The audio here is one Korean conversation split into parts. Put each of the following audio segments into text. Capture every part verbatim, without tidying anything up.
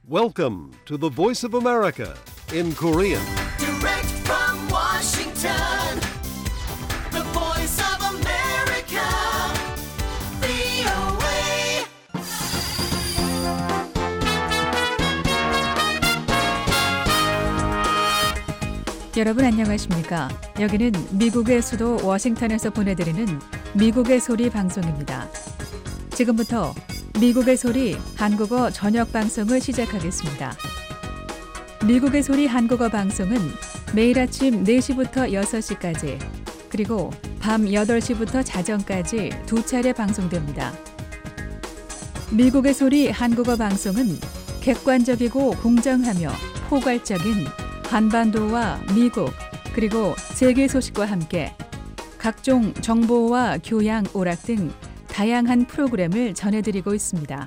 Welcome to the Voice of America in Korean. Direct from Washington, the Voice of America, 브이오에이. 여러분 안녕하십니까? 여기는 미국의 수도 워싱턴에서 보내드리는 미국의 소리 방송입니다. 지금부터 미국의 소리 한국어 저녁 방송을 시작하겠습니다. 미국의 소리 한국어 방송은 매일 아침 네 시부터 여섯 시까지 그리고 밤 여덟 시부터 자정까지 두 차례 방송됩니다. 미국의 소리 한국어 방송은 객관적이고 공정하며 포괄적인 한반도와 미국 그리고 세계 소식과 함께 각종 정보와 교양, 오락 등 다양한 프로그램을 전해드리고 있습니다.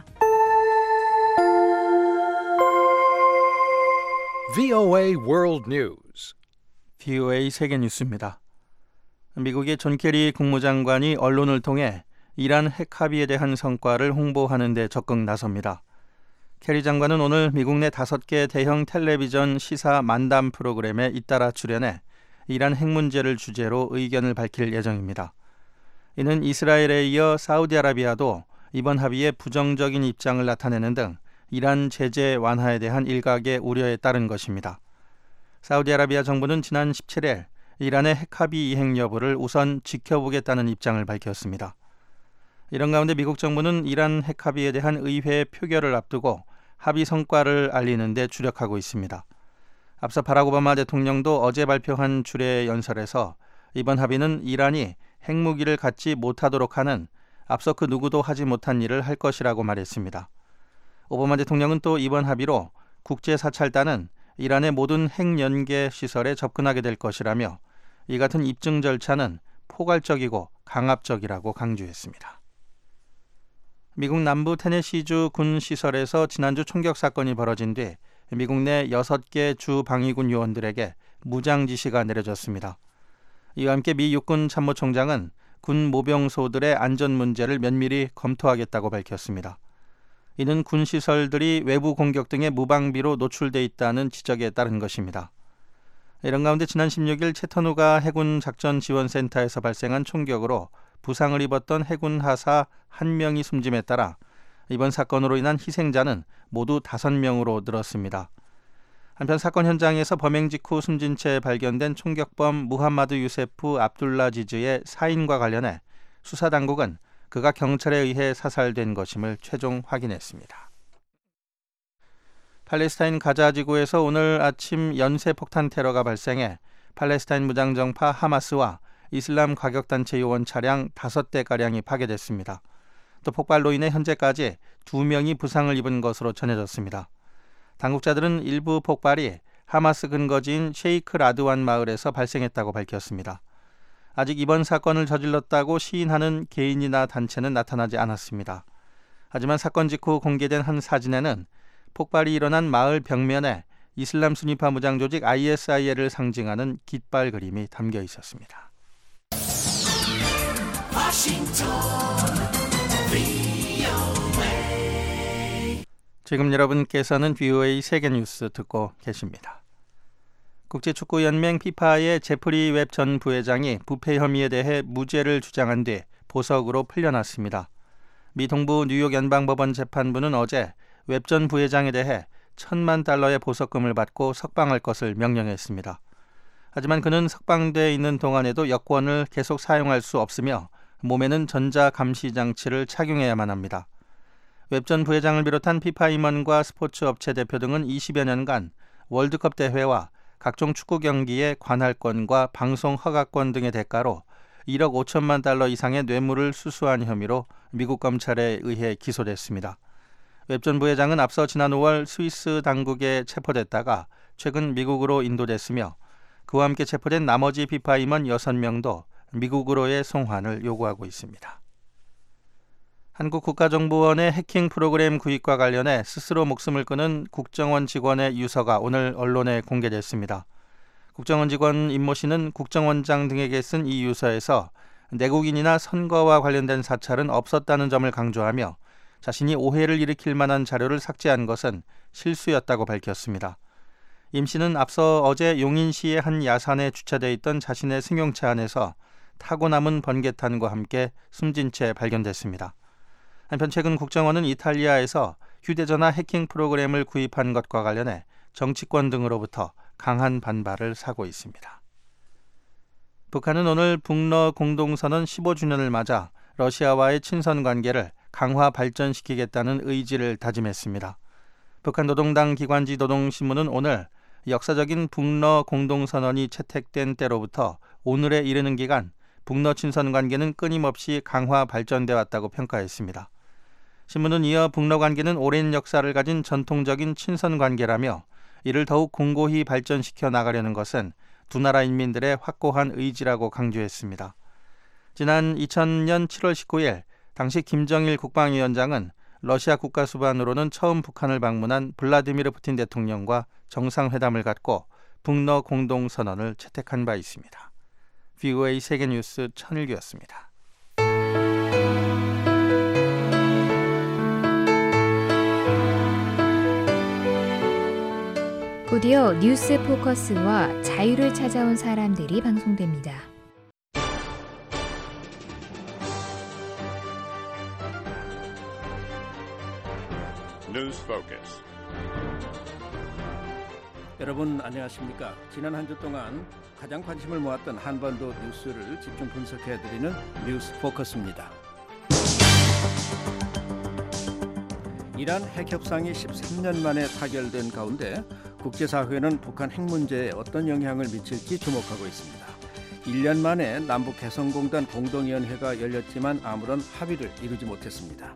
브이오에이 World News. 브이오에이 세계 뉴스입니다. 미국의 존 케리 국무장관이 언론을 통해 이란 핵 합의에 대한 성과를 홍보하는 데 적극 나섭니다. 케리 장관은 오늘 미국 내 다섯 개 대형 텔레비전 시사 만담 프로그램에 잇따라 출연해 이란 핵 문제를 주제로 의견을 밝힐 예정입니다. 이는 이스라엘에 이어 사우디아라비아도 이번 합의에 부정적인 입장을 나타내는 등 이란 제재 완화에 대한 일각의 우려에 따른 것입니다. 사우디아라비아 정부는 지난 십칠 일 이란의 핵 합의 이행 여부를 우선 지켜보겠다는 입장을 밝혔습니다. 이런 가운데 미국 정부는 이란 핵 합의에 대한 의회 표결을 앞두고 합의 성과를 알리는 데 주력하고 있습니다. 앞서 바락 오바마 대통령도 어제 발표한 주례 연설에서 이번 합의는 이란이 핵무기를 갖지 못하도록 하는 앞서 그 누구도 하지 못한 일을 할 것이라고 말했습니다. 오바마 대통령은 또 이번 합의로 국제사찰단은 이란의 모든 핵연계 시설에 접근하게 될 것이라며 이 같은 입증 절차는 포괄적이고 강압적이라고 강조했습니다. 미국 남부 테네시주 군 시설에서 지난주 총격 사건이 벌어진 뒤 미국 내 여섯 개 주 방위군 요원들에게 무장 지시가 내려졌습니다. 이와 함께 미 육군 참모총장은 군 모병소들의 안전 문제를 면밀히 검토하겠다고 밝혔습니다. 이는 군 시설들이 외부 공격 등의 무방비로 노출돼 있다는 지적에 따른 것입니다. 이런 가운데 지난 십육 일 채터누가 해군 작전지원센터에서 발생한 총격으로 부상을 입었던 해군 하사 한 명이 숨짐에 따라 이번 사건으로 인한 희생자는 모두 다섯 명으로 늘었습니다. 한편 사건 현장에서 범행 직후 숨진 채 발견된 총격범 무함마드 유세프 압둘라지즈의 사인과 관련해 수사당국은 그가 경찰에 의해 사살된 것임을 최종 확인했습니다. 팔레스타인 가자 지구에서 오늘 아침 연쇄 폭탄 테러가 발생해 팔레스타인 무장정파 하마스와 이슬람 과격단체 요원 차량 다섯 대가량이 파괴됐습니다. 또 폭발로 인해 현재까지 두 명이 부상을 입은 것으로 전해졌습니다. 당국자들은 일부 폭발이 하마스 근거지인 셰이크 라드완 마을에서 발생했다고 밝혔습니다. 아직 이번 사건을 저질렀다고 시인하는 개인이나 단체는 나타나지 않았습니다. 하지만 사건 직후 공개된 한 사진에는 폭발이 일어난 마을 벽면에 이슬람 순위파 무장 조직 아이에스아이엘을 상징하는 깃발 그림이 담겨 있었습니다. 지금 여러분께서는 브이오에이 세계뉴스 듣고 계십니다. 국제축구연맹 피파의 제프리 웹 전 부회장이 부패 혐의에 대해 무죄를 주장한 뒤 보석으로 풀려났습니다. 미 동부 뉴욕 연방법원 재판부는 어제 웹 전 부회장에 대해 천만 달러의 보석금을 받고 석방할 것을 명령했습니다. 하지만 그는 석방돼 있는 동안에도 여권을 계속 사용할 수 없으며 몸에는 전자감시장치를 착용해야만 합니다. 웹 전 부회장을 비롯한 피파 임원과 스포츠 업체 대표 등은 이십여 년간 월드컵 대회와 각종 축구 경기의 관할권과 방송 허가권 등의 대가로 일억 오천만 달러 이상의 뇌물을 수수한 혐의로 미국 검찰에 의해 기소됐습니다. 웹 전 부회장은 앞서 지난 오월 스위스 당국에 체포됐다가 최근 미국으로 인도됐으며 그와 함께 체포된 나머지 피파 임원 여섯 명도 미국으로의 송환을 요구하고 있습니다. 한국국가정보원의 해킹 프로그램 구입과 관련해 스스로 목숨을 끊은 국정원 직원의 유서가 오늘 언론에 공개됐습니다. 국정원 직원 임모 씨는 국정원장 등에게 쓴 이 유서에서 내국인이나 선거와 관련된 사찰은 없었다는 점을 강조하며 자신이 오해를 일으킬 만한 자료를 삭제한 것은 실수였다고 밝혔습니다. 임 씨는 앞서 어제 용인시의 한 야산에 주차되어 있던 자신의 승용차 안에서 타고 남은 번개탄과 함께 숨진 채 발견됐습니다. 한편 최근 국정원은 이탈리아에서 휴대전화 해킹 프로그램을 구입한 것과 관련해 정치권 등으로부터 강한 반발을 사고 있습니다. 북한은 오늘 북러 공동선언 십오 주년을 맞아 러시아와의 친선 관계를 강화 발전시키겠다는 의지를 다짐했습니다. 북한 노동당 기관지 노동신문은 오늘 역사적인 북러 공동선언이 채택된 때로부터 오늘에 이르는 기간 북러 친선 관계는 끊임없이 강화 발전돼 왔다고 평가했습니다. 신문은 이어 북러 관계는 오랜 역사를 가진 전통적인 친선 관계라며 이를 더욱 공고히 발전시켜 나가려는 것은 두 나라 인민들의 확고한 의지라고 강조했습니다. 지난 이천 년 칠월 십구일 당시 김정일 국방위원장은 러시아 국가수반으로는 처음 북한을 방문한 블라디미르 푸틴 대통령과 정상회담을 갖고 북러 공동선언을 채택한 바 있습니다. 브이오에이 세계뉴스 천일규였습니다. 곧이어 뉴스 포커스와 자유를 찾아온 사람들이 방송됩니다. 뉴스 포커스. 여러분 안녕하십니까? 지난 한 주 동안 가장 관심을 모았던 한반도 뉴스를 집중 분석해드리는 뉴스 포커스입니다. 이란 핵 협상이 십삼 년 만에 타결된 가운데 국제사회는 북한 핵 문제에 어떤 영향을 미칠지 주목하고 있습니다. 일 년 만에 남북 개성공단 공동위원회가 열렸지만 아무런 합의를 이루지 못했습니다.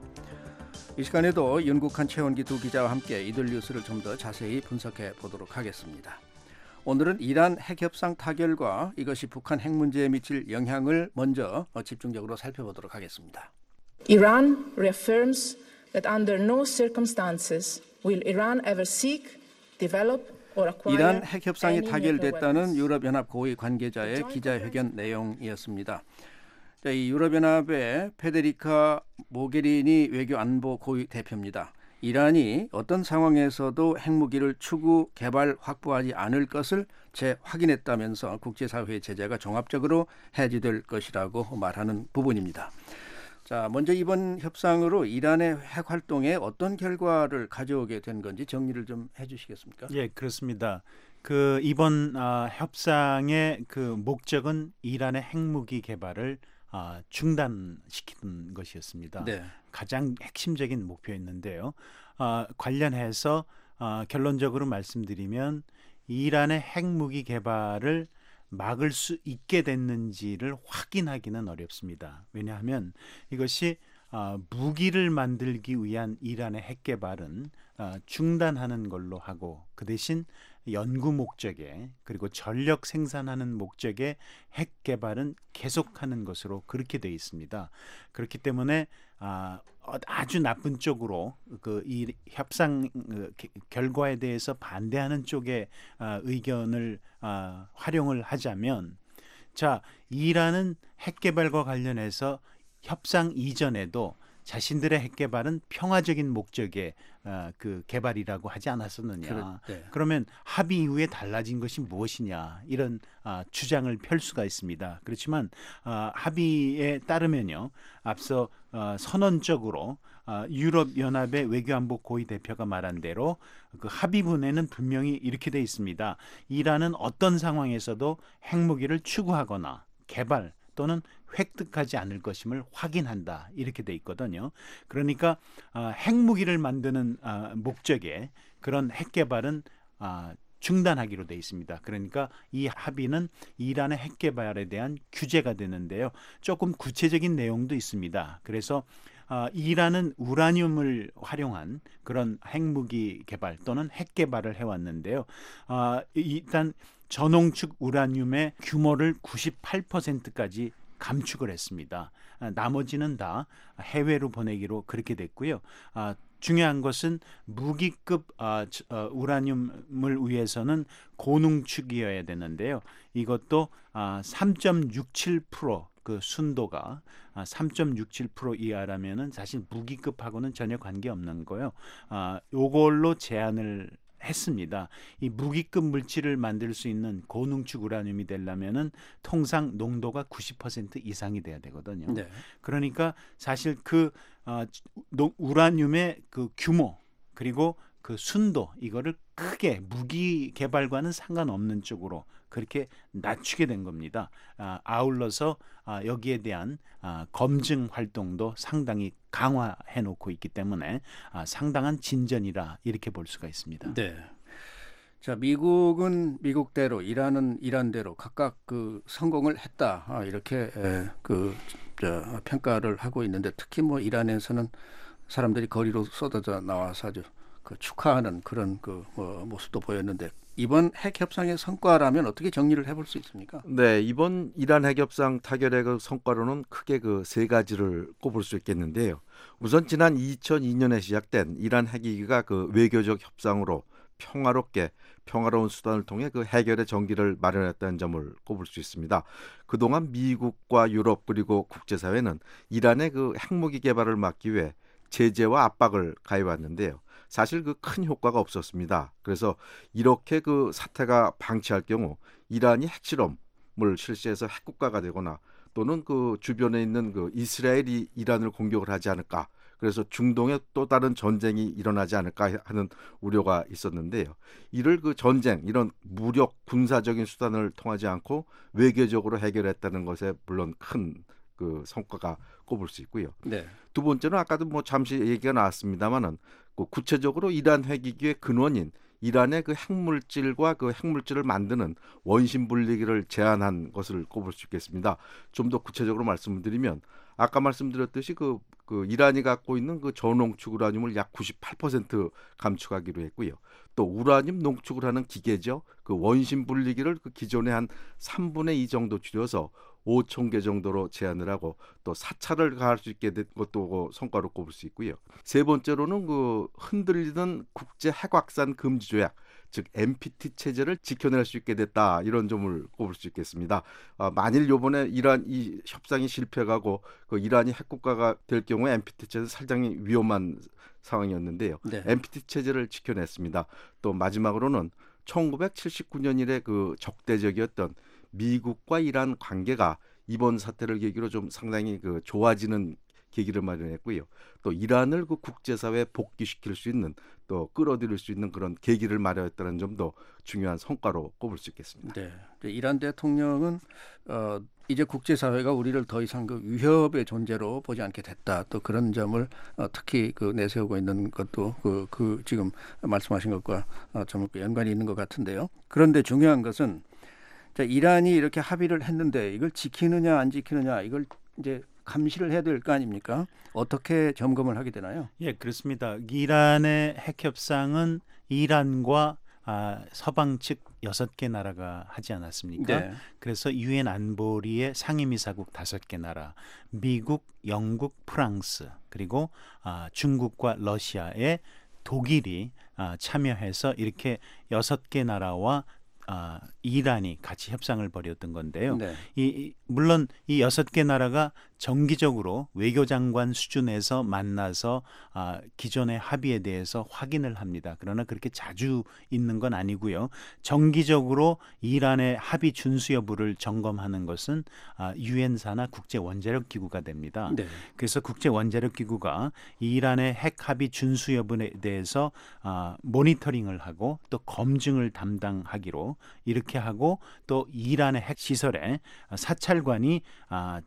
이 시간에도 윤국한 최원기 두 기자와 함께 이들 뉴스를 좀 더 자세히 분석해 보도록 하겠습니다. 오늘은 이란 핵협상 타결과 이것이 북한 핵 문제에 미칠 영향을 먼저 집중적으로 살펴보도록 하겠습니다. Iran reaffirms that under no circumstances will Iran ever seek, develop or acquire 이란 핵협상이 any nuclear 타결됐다는 weapons. 유럽연합 고위 관계자의 기자회견 내용이었습니다. 자, 이 유럽연합의 페데리카 모게리니 외교안보 고위 대표입니다. 이란이 어떤 상황에서도 핵무기를 추구, 개발, 확보하지 않을 것을 재확인했다면서 국제사회의 제재가 종합적으로 해지될 것이라고 말하는 부분입니다. 자, 먼저 이번 협상으로 이란의 핵 활동에 어떤 결과를 가져오게 된 건지 정리를 좀 해주시겠습니까? 예, 그렇습니다. 그 이번 아, 협상의 그 목적은 이란의 핵무기 개발을 아, 중단시키는 것이었습니다. 네. 가장 핵심적인 목표였는데요. 아, 관련해서 아, 결론적으로 말씀드리면 이란의 핵무기 개발을 막을 수 있게 됐는지를 확인하기는 어렵습니다. 왜냐하면 이것이 아, 무기를 만들기 위한 이란의 핵 개발은 아, 중단하는 걸로 하고 그 대신 연구 목적에 그리고 전력 생산하는 목적의 핵 개발은 계속하는 것으로 그렇게 되어 있습니다. 그렇기 때문에 아, 아주 나쁜 쪽으로 그 이 협상 결과에 대해서 반대하는 쪽의 아, 의견을 아, 활용을 하자면, 자, 이란은 핵 개발과 관련해서 협상 이전에도 자신들의 핵 개발은 평화적인 목적의 어, 그 개발이라고 하지 않았었느냐. 그렇, 네. 그러면 합의 이후에 달라진 것이 무엇이냐, 이런 어, 주장을 펼 수가 있습니다. 그렇지만 어, 합의에 따르면요, 앞서 어, 선언적으로 어, 유럽연합의 외교안보 고위 대표가 말한 대로 그 합의문에는 분명히 이렇게 돼 있습니다. 이란은 어떤 상황에서도 핵무기를 추구하거나 개발 또는 획득하지 않을 것임을 확인한다, 이렇게 돼 있거든요. 그러니까 어, 핵무기를 만드는 어, 목적의 그런 핵 개발은 어, 중단하기로 돼 있습니다. 그러니까 이 합의는 이란의 핵 개발에 대한 규제가 되는데요. 조금 구체적인 내용도 있습니다. 그래서 어, 이란은 우라늄을 활용한 그런 핵무기 개발 또는 핵 개발을 해왔는데요. 어, 일단 전홍축 우라늄의 규모를 구십팔 퍼센트까지 감축을 했습니다. 나머지는 다 해외로 보내기로 그렇게 됐고요. 아, 중요한 것은 무기급 아, 어, 우라늄을 위해서는 고농축이어야 되는데요. 이것도 아, 삼 점 육칠 퍼센트 그 순도가 삼 점 육칠 퍼센트 이하라면은 사실 무기급하고는 전혀 관계없는 거요. 아, 요걸로 제한을 했습니다. 이 무기급 물질을 만들 수 있는 고농축 우라늄이 되려면은 통상 농도가 구십 퍼센트 이상이 돼야 되거든요. 네. 그러니까 사실 그 어, 우라늄의 그 규모 그리고 그 순도 이거를 크게 무기 개발과는 상관없는 쪽으로 그렇게 낮추게 된 겁니다. 아, 아울러서 아, 여기에 대한 아, 검증 활동도 상당히 강화해 놓고 있기 때문에 아, 상당한 진전이라 이렇게 볼 수가 있습니다. 네. 자, 미국은 미국대로, 이란은 이란대로 각각 그 성공을 했다. 아, 이렇게 에, 그 저, 평가를 하고 있는데 특히 뭐 이란에서는 사람들이 거리로 쏟아져 나와서 아주 그 축하하는 그런 그 뭐 모습도 보였는데 이번 핵 협상의 성과라면 어떻게 정리를 해볼 수 있습니까? 네, 이번 이란 핵 협상 타결의 그 성과로는 크게 그 세 가지를 꼽을 수 있겠는데요. 우선 지난 이천이 년에 시작된 이란 핵 위기가 그 외교적 협상으로 평화롭게 평화로운 수단을 통해 그 해결의 전기를 마련했다는 점을 꼽을 수 있습니다. 그동안 미국과 유럽 그리고 국제사회는 이란의 그 핵무기 개발을 막기 위해 제재와 압박을 가해왔는데요. 사실 그 큰 효과가 없었습니다. 그래서 이렇게 그 사태가 방치할 경우 이란이 핵실험을 실시해서 핵국가가 되거나 또는 그 주변에 있는 그 이스라엘이 이란을 공격을 하지 않을까. 그래서 중동에 또 다른 전쟁이 일어나지 않을까 하는 우려가 있었는데요. 이를 그 전쟁, 이런 무력 군사적인 수단을 통하지 않고 외교적으로 해결했다는 것에 물론 큰 그 성과가 꼽을 수 있고요. 네. 두 번째는 아까도 뭐 잠시 얘기가 나왔습니다만은 그 구체적으로 이란 핵위기의 근원인 이란의 그 핵물질과 그 핵물질을 만드는 원심 분리기를 제한한 것을 꼽을 수 있겠습니다. 좀 더 구체적으로 말씀을 드리면 아까 말씀드렸듯이 그, 그 이란이 갖고 있는 그 저농축 우라늄을 약 구십팔 퍼센트 감축하기로 했고요. 또 우라늄 농축을 하는 기계죠. 그 원심 분리기를 그 기존의 한 삼분의 이 정도 줄여서 오천 개 정도로 제한을 하고 또 사찰을 가할 수 있게 된 것도 성과로 꼽을 수 있고요. 세 번째로는 그 흔들리던 국제 핵 확산 금지 조약, 즉 엠피티 체제를 지켜낼 수 있게 됐다, 이런 점을 꼽을 수 있겠습니다. 아, 만일 이번에 이란 이 협상이 실패하고 그 이란이 핵국가가 될 경우에 엠피티 체제는 상당히 위험한 상황이었는데요. 네. 엠피티 체제를 지켜냈습니다. 또 마지막으로는 천구백칠십구 년 이래 그 적대적이었던 미국과 이란 관계가 이번 사태를 계기로 좀 상당히 그 좋아지는 계기를 마련했고요. 또 이란을 그 국제사회에 복귀시킬 수 있는, 또 끌어들일 수 있는 그런 계기를 마련했다는 점도 중요한 성과로 꼽을 수 있겠습니다. 네, 이란 대통령은 어, 이제 국제사회가 우리를 더 이상 그 위협의 존재로 보지 않게 됐다. 또 그런 점을 어, 특히 그 내세우고 있는 것도 그, 그 지금 말씀하신 것과 어, 좀 연관이 있는 것 같은데요. 그런데 중요한 것은 자, 이란이 이렇게 합의를 했는데 이걸 지키느냐 안 지키느냐 이걸 이제 감시를 해야 될 거 아닙니까? 어떻게 점검을 하게 되나요? 예, 그렇습니다. 이란의 핵 협상은 이란과 아, 서방 측 여섯 개 나라가 하지 않았습니까? 네. 그래서 유엔 안보리의 상임이사국 다섯 개 나라, 미국, 영국, 프랑스, 그리고 아, 중국과 러시아의 독일이 아, 참여해서 이렇게 여섯 개 나라와 아, 이란이 같이 협상을 벌였던 건데요. 네. 이, 이, 물론 이 여섯 개 나라가 정기적으로 외교장관 수준에서 만나서 아, 기존의 합의에 대해서 확인을 합니다. 그러나 그렇게 자주 있는 건 아니고요. 정기적으로 이란의 합의 준수 여부를 점검하는 것은 아, 유엔사나 국제원자력기구가 됩니다. 네. 그래서 국제원자력기구가 이란의 핵 합의 준수 여부에 대해서 아, 모니터링을 하고 또 검증을 담당하기로 이렇게 하고, 또 이란의 핵 시설에 사찰관이 아,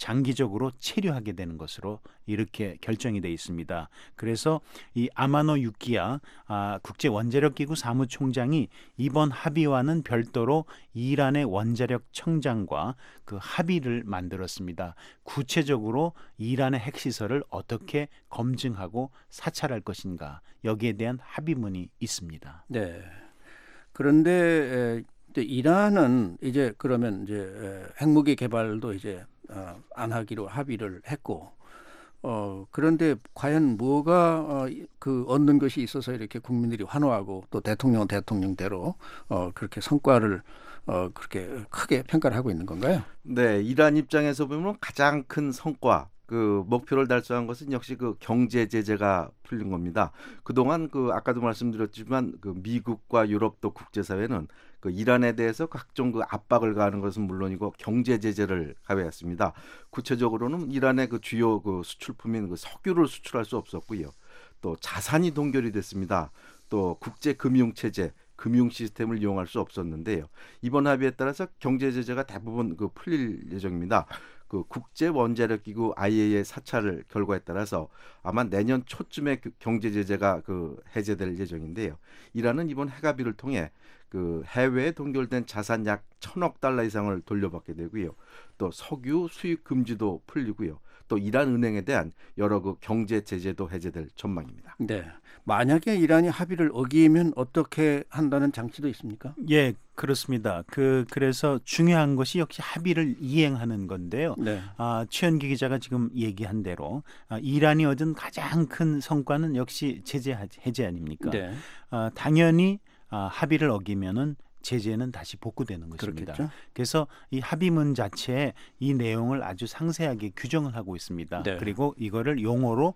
장기적으로 체류하게 되는 것으로 이렇게 결정이 되어 있습니다. 그래서 이 아마노 유키야 아, 국제원자력기구 사무총장이 이번 합의와는 별도로 이란의 원자력 청장과 그 합의를 만들었습니다. 구체적으로 이란의 핵시설을 어떻게 검증하고 사찰할 것인가, 여기에 대한 합의문이 있습니다. 네. 그런데 에, 이란은 이제 그러면 이제 에, 핵무기 개발도 이제 어, 안 하기로 합의를 했고, 어, 그런데 과연 뭐가 어, 그 얻는 것이 있어서 이렇게 국민들이 환호하고 또 대통령은 대통령대로 어, 그렇게 성과를 어, 그렇게 크게 평가를 하고 있는 건가요? 네, 이란 입장에서 보면 가장 큰 성과, 그 목표를 달성한 것은 역시 그 경제 제재가 풀린 겁니다. 그동안 그 아까도 말씀드렸지만 그 미국과 유럽 또 국제사회는 그 이란에 대해서 각종 그 압박을 가하는 것은 물론이고 경제 제재를 가해왔습니다. 구체적으로는 이란의 그 주요 그 수출품인 그 석유를 수출할 수 없었고요. 또 자산이 동결이 됐습니다. 또 국제 금융 체제, 금융 시스템을 이용할 수 없었는데요. 이번 합의에 따라서 경제 제재가 대부분 그 풀릴 예정입니다. 그 국제 원자력 기구 아이이에이의 사찰 결과에 따라서 아마 내년 초쯤에 그 경제 제재가 그 해제될 예정인데요. 이란은 이번 핵합의를 통해 그 해외에 동결된 자산 약 천억 달러 이상을 돌려받게 되고요. 또 석유 수입 금지도 풀리고요. 또 이란 은행에 대한 여러 그 경제 제재도 해제될 전망입니다. 네. 만약에 이란이 합의를 어기면 어떻게 한다는 장치도 있습니까? 예, 그렇습니다. 그 그래서 중요한 것이 역시 합의를 이행하는 건데요. 네. 아, 최현기 기자가 지금 얘기한 대로 아, 이란이 얻은 가장 큰 성과는 역시 제재 해제 아닙니까? 네. 아, 당연히 아, 합의를 어기면은 제재는 다시 복구되는 것입니다. 그렇겠죠? 그래서 이 합의문 자체에 이 내용을 아주 상세하게 규정을 하고 있습니다. 네. 그리고 이거를 용어로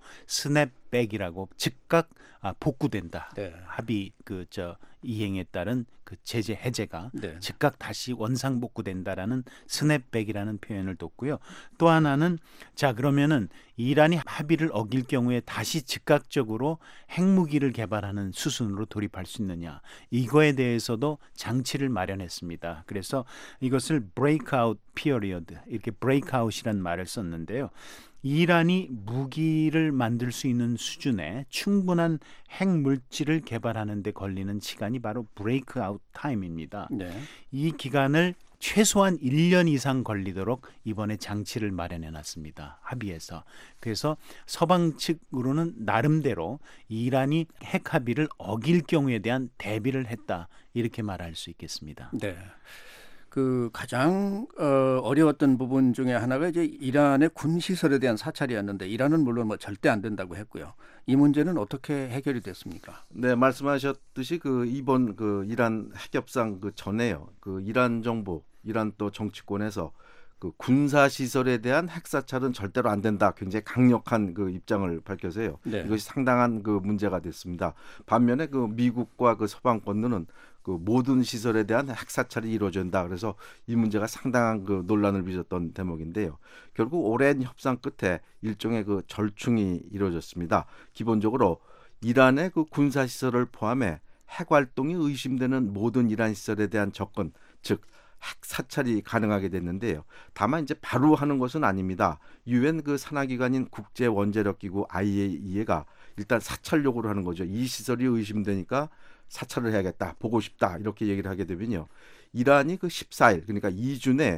스냅백이라고 즉각 아, 복구된다. 네. 합의 그 저 이행에 따른 그 제재 해제가 네. 즉각 다시 원상 복구된다라는 스냅백이라는 표현을 뒀고요. 또 하나는 자 그러면은 이란이 합의를 어길 경우에 다시 즉각적으로 핵무기를 개발하는 수순으로 돌입할 수 있느냐 이거에 대해서도 장치를 마련했습니다. 그래서 이것을 breakout period 이렇게 breakout이란 말을 썼는데요. 이란이 무기를 만들 수 있는 수준의 충분한 핵물질을 개발하는 데 걸리는 시간이 바로 breakout time입니다. 네. 이 기간을 최소한 일 년 이상 걸리도록 이번에 장치를 마련해 놨습니다. 합의에서. 그래서 서방 측으로는 나름대로 이란이 핵 합의를 어길 경우에 대한 대비를 했다. 이렇게 말할 수 있겠습니다. 네. 그 가장 어, 어려웠던 부분 중에 하나가 이제 이란의 군 시설에 대한 사찰이었는데 이란은 물론 뭐 절대 안 된다고 했고요. 이 문제는 어떻게 해결이 됐습니까? 네, 말씀하셨듯이 그 이번 그 이란 핵협상 그 전에요. 그 이란 정부, 이란 또 정치권에서 그 군사 시설에 대한 핵 사찰은 절대로 안 된다. 굉장히 강력한 그 입장을 밝혀서요. 네. 이것이 상당한 그 문제가 됐습니다. 반면에 그 미국과 그 서방권들은 그 모든 시설에 대한 핵 사찰이 이루어진다. 그래서 이 문제가 상당한 그 논란을 빚었던 대목인데요. 결국 오랜 협상 끝에 일종의 그 절충이 이루어졌습니다. 기본적으로 이란의 그 군사 시설을 포함해 핵 활동이 의심되는 모든 이란 시설에 대한 접근, 즉 핵 사찰이 가능하게 됐는데요. 다만 이제 바로 하는 것은 아닙니다. 유엔 그 산하기관인 국제 원자력 기구 아이이에이가 일단 사찰 요구를 하는 거죠. 이 시설이 의심되니까 사찰을 해야겠다, 보고 싶다 이렇게 얘기를 하게 되면요. 이란이 그 십사 일 그러니까 이 주 내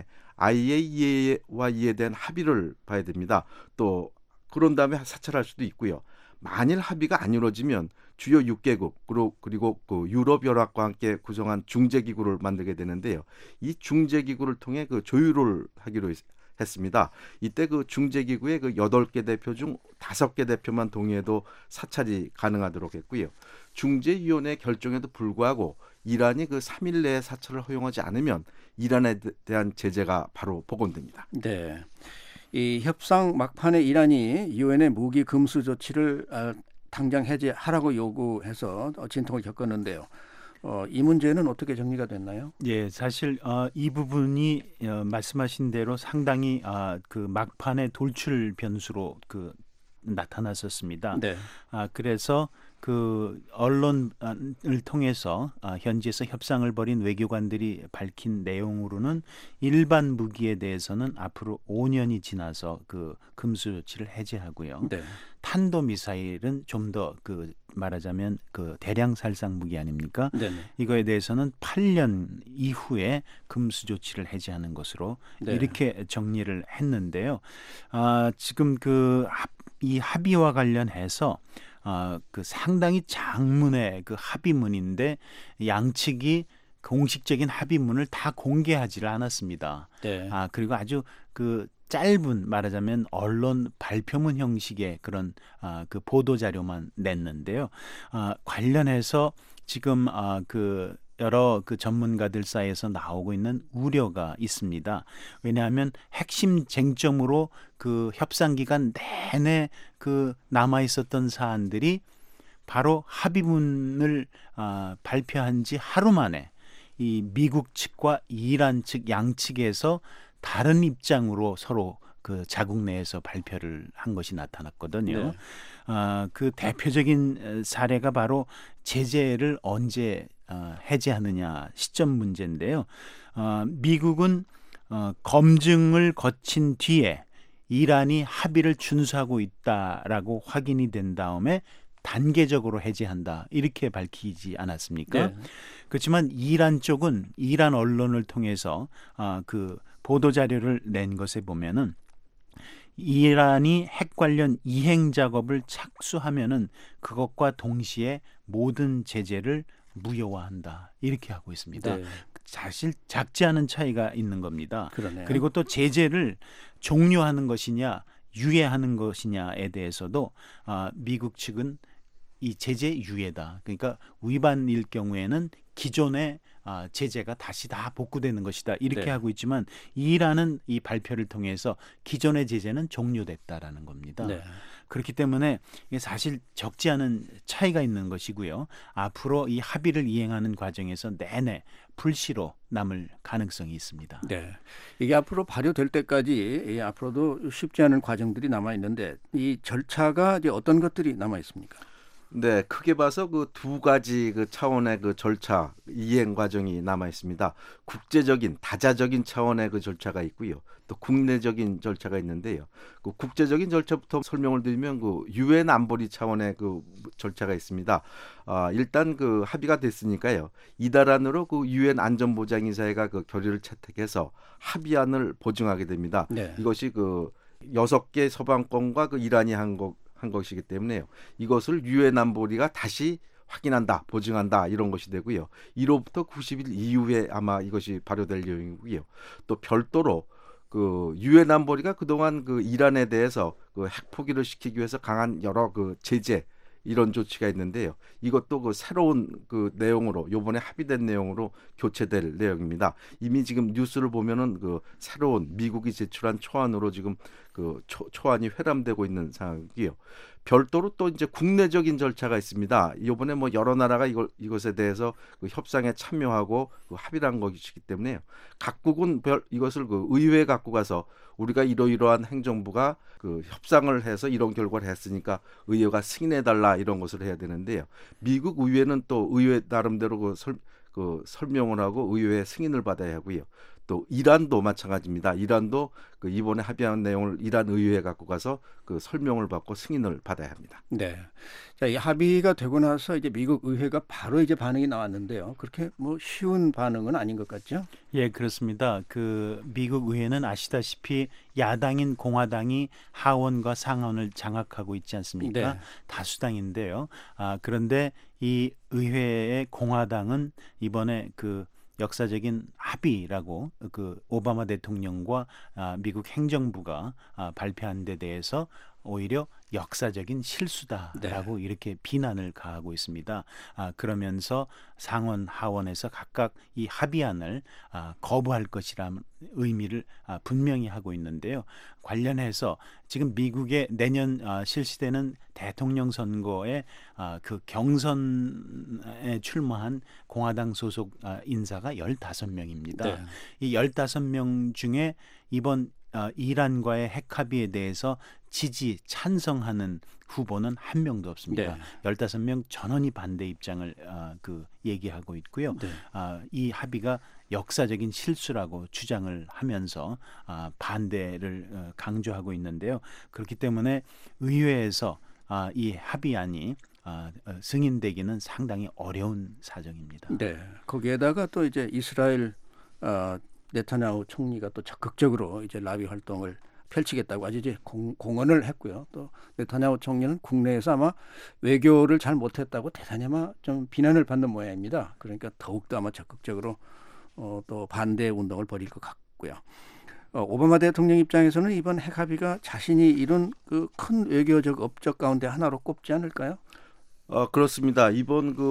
아이이에이와 이에 대한 합의를 봐야 됩니다. 또 그런 다음에 사찰할 수도 있고요. 만일 합의가 안 이루어지면 주요 육 개국 그리고 그 유럽연합과 함께 구성한 중재기구를 만들게 되는데요. 이 중재기구를 통해 그 조율을 하기로 했습니다. 이때 그 중재기구의 그 여덟 개 대표 중 다섯 개 대표만 동의해도 사찰이 가능하도록 했고요. 중재위원회 결정에도 불구하고 이란이 그 삼 일 내에 사찰을 허용하지 않으면 이란에 대한 제재가 바로 복원됩니다. 네. 이 협상 막판에 이란이 유엔의 무기 금수 조치를 당장 해제하라고 요구해서 진통을 겪었는데요. 어, 이 문제는 어떻게 정리가 됐나요? 예, 사실 어, 이 부분이 어, 말씀하신 대로 상당히 어, 그 막판의 돌출 변수로 그 나타났었습니다. 네. 아, 그래서 그 언론을 통해서 아, 현지에서 협상을 벌인 외교관들이 밝힌 내용으로는 일반 무기에 대해서는 앞으로 오 년이 지나서 그 금수 조치를 해제하고요. 네. 탄도 미사일은 좀 더 그 말하자면 그 대량 살상 무기 아닙니까? 네네. 이거에 대해서는 팔 년 이후에 금수 조치를 해제하는 것으로 네. 이렇게 정리를 했는데요. 아, 지금 그 이 합의와 관련해서 어, 그 상당히 장문의 그 합의문인데 양측이 공식적인 합의문을 다 공개하지를 않았습니다. 네. 아 그리고 아주 그 짧은 말하자면 언론 발표문 형식의 그런 아, 그 보도 자료만 냈는데요. 아, 관련해서 지금 아, 그 여러 그 전문가들 사이에서 나오고 있는 우려가 있습니다. 왜냐하면 핵심 쟁점으로 그 협상 기간 내내 그 남아 있었던 사안들이 바로 합의문을 어, 발표한 지 하루 만에 이 미국 측과 이란 측 양측에서 다른 입장으로 서로 그 자국 내에서 발표를 한 것이 나타났거든요. 네. 어, 그 대표적인 사례가 바로 제재를 언제 어, 해제하느냐 시점 문제인데요. 어, 미국은 어, 검증을 거친 뒤에 이란이 합의를 준수하고 있다라고 확인이 된 다음에 단계적으로 해제한다 이렇게 밝히지 않았습니까? 네. 그렇지만 이란 쪽은 이란 언론을 통해서 어, 그 보도 자료를 낸 것에 보면은 이란이 핵 관련 이행 작업을 착수하면은 그것과 동시에 모든 제재를 무효화한다 이렇게 하고 있습니다. 네. 사실 작지 않은 차이가 있는 겁니다. 그러네요. 그리고 또 제재를 종료하는 것이냐 유예하는 것이냐에 대해서도 어, 미국 측은 이 제재 유예다. 그러니까 위반일 경우에는 기존의 어, 제재가 다시 다 복구되는 것이다. 이렇게 네. 하고 있지만 이란은 이 발표를 통해서 기존의 제재는 종료됐다라는 겁니다. 네. 그렇기 때문에 이게 사실 적지 않은 차이가 있는 것이고요. 앞으로 이 합의를 이행하는 과정에서 내내 불씨로 남을 가능성이 있습니다. 네, 이게 앞으로 발효될 때까지 이 앞으로도 쉽지 않은 과정들이 남아 있는데 이 절차가 이제 어떤 것들이 남아 있습니까? 네, 크게 봐서 그 두 가지 그 차원의 그 절차 이행 과정이 남아 있습니다. 국제적인 다자적인 차원의 그 절차가 있고요. 또 국내적인 절차가 있는데요. 그 국제적인 절차부터 설명을 드리면 그 유엔 안보리 차원의 그 절차가 있습니다. 아, 일단 그 합의가 됐으니까요. 이달 안으로 그 유엔 안전보장이사회가 그 결의를 채택해서 합의안을 보증하게 됩니다. 네. 이것이 그 여섯 개 서방권과 그 이란이 한 것. 한 것이기 때문에요. 이것을 유엔 안보리가 다시 확인한다, 보증한다 이런 것이 되고요. 일로부터 구십 일 이후에 아마 이것이 발효될 예정이고요. 또 별도로 그 유엔 안보리가 그동안 그 이란에 대해서 그 핵 포기를 시키기 위해서 강한 여러 그 제재 이런 조치가 있는데요. 이것도 그 새로운 그 내용으로 요번에 합의된 내용으로 교체될 내용입니다. 이미 지금 뉴스를 보면은 그 새로운 미국이 제출한 초안으로 지금 그 초, 초안이 회람되고 있는 상황이고요. 별도로 또 이제 국내적인 절차가 있습니다. 이번에 뭐 여러 나라가 이걸 이것에 대해서 그 협상에 참여하고 그 합의를 한 것이기 때문에요. 각국은 별 이것을 그 의회에 갖고 가서 우리가 이러이러한 행정부가 그 협상을 해서 이런 결과를 했으니까 의회가 승인해 달라 이런 것을 해야 되는데요. 미국 의회는 또 의회 나름대로 그, 설, 그 설명을 하고 의회의 승인을 받아야 하고요. 또 이란도 마찬가지입니다. 이란도 그 이번에 합의한 내용을 이란 의회에 갖고 가서 그 설명을 받고 승인을 받아야 합니다. 네. 자, 이 합의가 되고 나서 이제 미국 의회가 바로 이제 반응이 나왔는데요. 그렇게 뭐 쉬운 반응은 아닌 것 같죠? 예, 그렇습니다. 그 미국 의회는 아시다시피 야당인 공화당이 하원과 상원을 장악하고 있지 않습니까? 네. 다수당인데요. 아, 그런데 이 의회의 공화당은 이번에 그 역사적인 합의라고 그 오바마 대통령과 아, 미국 행정부가 아, 발표한 데 대해서 오히려 역사적인 실수다라고 네. 이렇게 비난을 가하고 있습니다. 아, 그러면서 상원 하원에서 각각 이 합의안을 아, 거부할 것이라는 의미를 아, 분명히 하고 있는데요. 관련해서 지금 미국의 내년 아, 실시되는 대통령 선거에 아, 그 경선에 출마한 공화당 소속 아, 인사가 열다섯 명입니다. 네. 이 열다섯 명 중에 이번 어, 이란과의 핵 합의에 대해서 지지 찬성하는 후보는 한 명도 없습니다. 네. 열다섯 명 전원이 반대 입장을 어, 그 얘기하고 있고요. 네. 어, 이 합의가 역사적인 실수라고 주장을 하면서 어, 반대를 어, 강조하고 있는데요. 그렇기 때문에 의회에서 어, 이 합의안이 어, 승인되기는 상당히 어려운 사정입니다. 네. 거기에다가 또 이제 이스라엘 어, 네타냐후 총리가 또 적극적으로 이제 라비 활동을 펼치겠다고 아주 이제 공, 공언을 했고요. 또 네타냐후 총리는 국내에서 아마 외교를 잘 못했다고 대단히 아마 좀 비난을 받는 모양입니다. 그러니까 더욱더 아마 적극적으로 어, 또 반대 운동을 벌일 것 같고요. 어, 오바마 대통령 입장에서는 이번 핵 합의가 자신이 이룬 그 큰 외교적 업적 가운데 하나로 꼽지 않을까요? 어, 그렇습니다. 이번 그, 그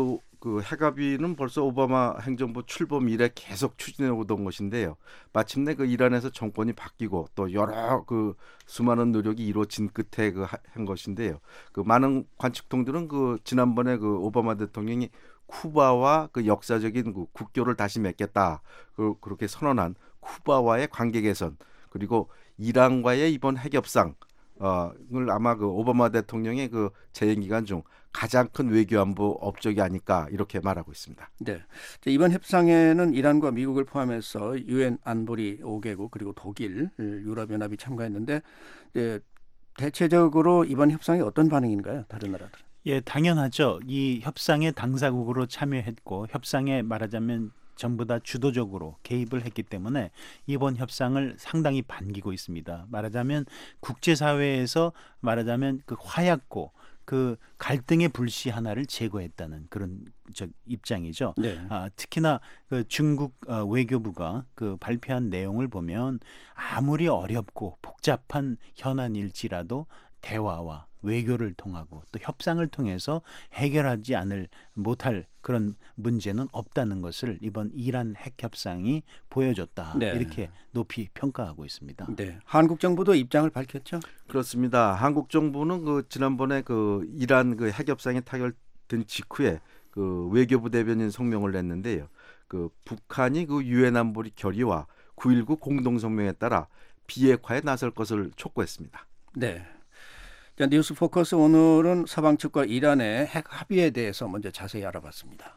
그 핵합의는 벌써 오바마 행정부 출범 이래 계속 추진해 오던 것인데요. 마침내 그 이란에서 정권이 바뀌고 또 여러 그 수많은 노력이 이루어진 끝에 그 한 것인데요. 그 많은 관측통들은 그 지난번에 그 오바마 대통령이 쿠바와 그 역사적인 그 국교를 다시 맺겠다. 그 그렇게 선언한 쿠바와의 관계 개선 그리고 이란과의 이번 핵협상 어를 아마 그 오바마 대통령의 그 재임 기간 중 가장 큰 외교안보 업적이 아닐까 이렇게 말하고 있습니다. 네, 이번 협상에는 이란과 미국을 포함해서 유엔 안보리 오 개국 그리고 독일, 유럽연합이 참가했는데 네, 대체적으로 이번 협상이 어떤 반응인가요? 다른 나라들? 예, 당연하죠. 이 협상에 당사국으로 참여했고 협상에 말하자면 전부 다 주도적으로 개입을 했기 때문에 이번 협상을 상당히 반기고 있습니다. 말하자면 국제사회에서 말하자면 그 화약고 그 갈등의 불씨 하나를 제거했다는 그런 저 입장이죠. 네. 아, 특히나 그 중국 어, 외교부가 그 발표한 내용을 보면 아무리 어렵고 복잡한 현안일지라도 대화와 외교를 통하고 또 협상을 통해서 해결하지 않을 못할 그런 문제는 없다는 것을 이번 이란 핵 협상이 보여줬다. 네. 이렇게 높이 평가하고 있습니다. 네, 한국 정부도 입장을 밝혔죠. 그렇습니다. 한국 정부는 그 지난번에 그 이란 그 핵 협상이 타결된 직후에 그 외교부 대변인 성명을 냈는데요. 그 북한이 그 유엔 안보리 결의와 구일구 공동 성명에 따라 비핵화에 나설 것을 촉구했습니다. 네. 자, 뉴스 포커스 오늘은 서방 측과 이란의 핵 합의에 대해서 먼저 자세히 알아봤습니다.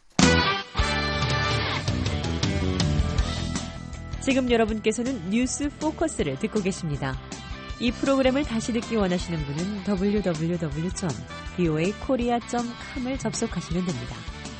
지금 여러분께서는 뉴스 포커스를 듣고 계십니다. 이 프로그램을 다시 듣기 원하시는 분은 더블유 더블유 더블유 점 브이오에이 코리아 점 컴을 접속하시면 됩니다.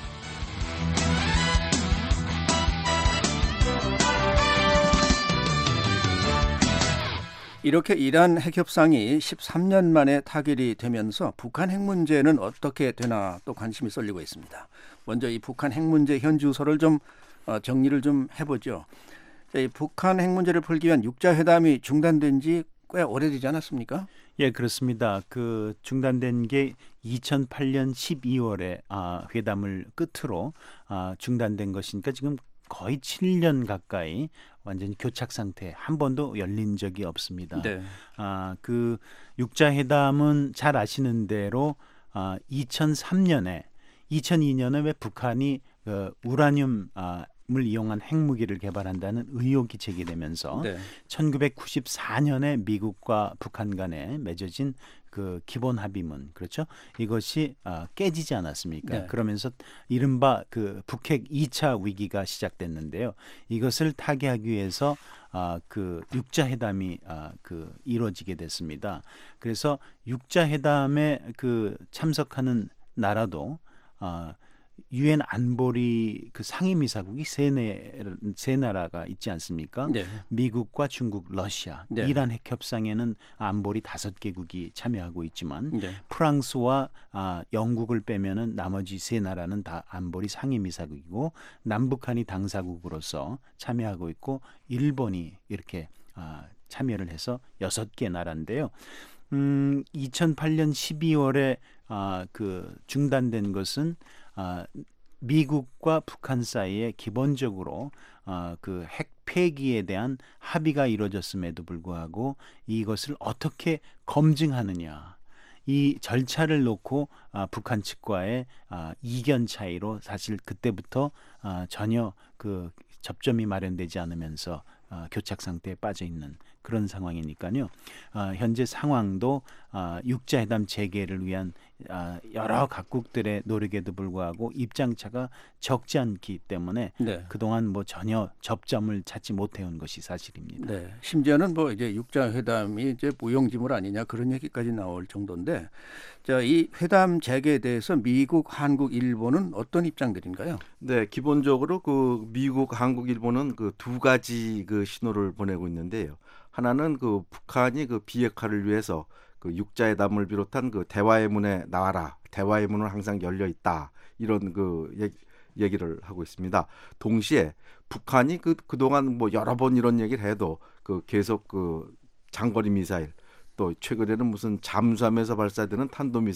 이렇게 이란 핵협상이 십삼 년 만에 타결이 되면서 북한 핵 문제는 어떻게 되나 또 관심이 쏠리고 있습니다. 먼저 이 북한 핵 문제 현주소를 좀 어, 정리를 좀 해보죠. 이 북한 핵 문제를 풀기 위한 육자 회담이 중단된 지 꽤 오래되지 않았습니까? 예, 그렇습니다. 그 중단된 게 이천팔 년 십이월에 아, 회담을 끝으로 아, 중단된 것이니까 지금 거의 칠 년 가까이 완전히 교착 상태, 한 번도 열린 적이 없습니다. 네. 아, 그 육자 회담은 잘 아시는 대로 아, 이천삼 년에 이천이 년에 왜 북한이 그 우라늄 아, 을 이용한 핵무기를 개발한다는 의혹이 제기되면서 네. 천구백구십사 년에 미국과 북한 간에 맺어진 그 기본 합의문, 그렇죠? 이것이 아, 깨지지 않았습니까? 네. 그러면서 이른바 그 북핵 이 차 위기가 시작됐는데요. 이것을 타개하기 위해서 아, 그 육자 회담이 아, 그 이루어지게 됐습니다. 그래서 육자 회담에 그 참석하는 나라도 아, 유엔 안보리 그 상임이사국이 세, 네, 세 나라가 있지 않습니까? 네. 미국과 중국, 러시아, 네. 이란 핵 협상에는 안보리 다섯 개국이 참여하고 있지만 네. 프랑스와 아, 영국을 빼면은 나머지 세 나라는 다 안보리 상임이사국이고 남북한이 당사국으로서 참여하고 있고 일본이 이렇게 아, 참여를 해서 여섯 개 나라인데요. 음, 이천팔 년 십이월에 아, 그 중단된 것은 아, 미국과 북한 사이에 기본적으로 아, 그 핵 폐기에 대한 합의가 이루어졌음에도 불구하고 이것을 어떻게 검증하느냐, 이 절차를 놓고 아, 북한 측과의 아, 이견 차이로 사실 그때부터 아, 전혀 그 접점이 마련되지 않으면서 아, 교착 상태에 빠져 있는 그런 상황이니까요. 아, 현재 상황도 아, 육자 회담 재개를 위한 아, 여러 각국들의 노력에도 불구하고 입장차가 적지 않기 때문에 네. 그동안 뭐 전혀 접점을 찾지 못해온 것이 사실입니다. 네. 심지어는 뭐 이제 육자 회담이 이제 무용지물 아니냐 그런 얘기까지 나올 정도인데, 자, 이 회담 재개에 대해서 미국, 한국, 일본은 어떤 입장들인가요? 네, 기본적으로 그 미국, 한국, 일본은 그 두 가지 그 신호를 보내고 있는데요. 하나는 그 북한이 그 비핵화를 위해서 그 육자회담을 비롯한 그 대화의 문에 나와라. 대화의 문은 항상 열려 있다. 이런 그 얘기, 얘기를 하고 있습니다. 동시에 북한이 그 그동안 뭐 여러 번 이런 얘기를 해도 그 계속 그 장거리 미사일, 또 최근에는 무슨 잠수함에서 발사되는 탄도 미사일,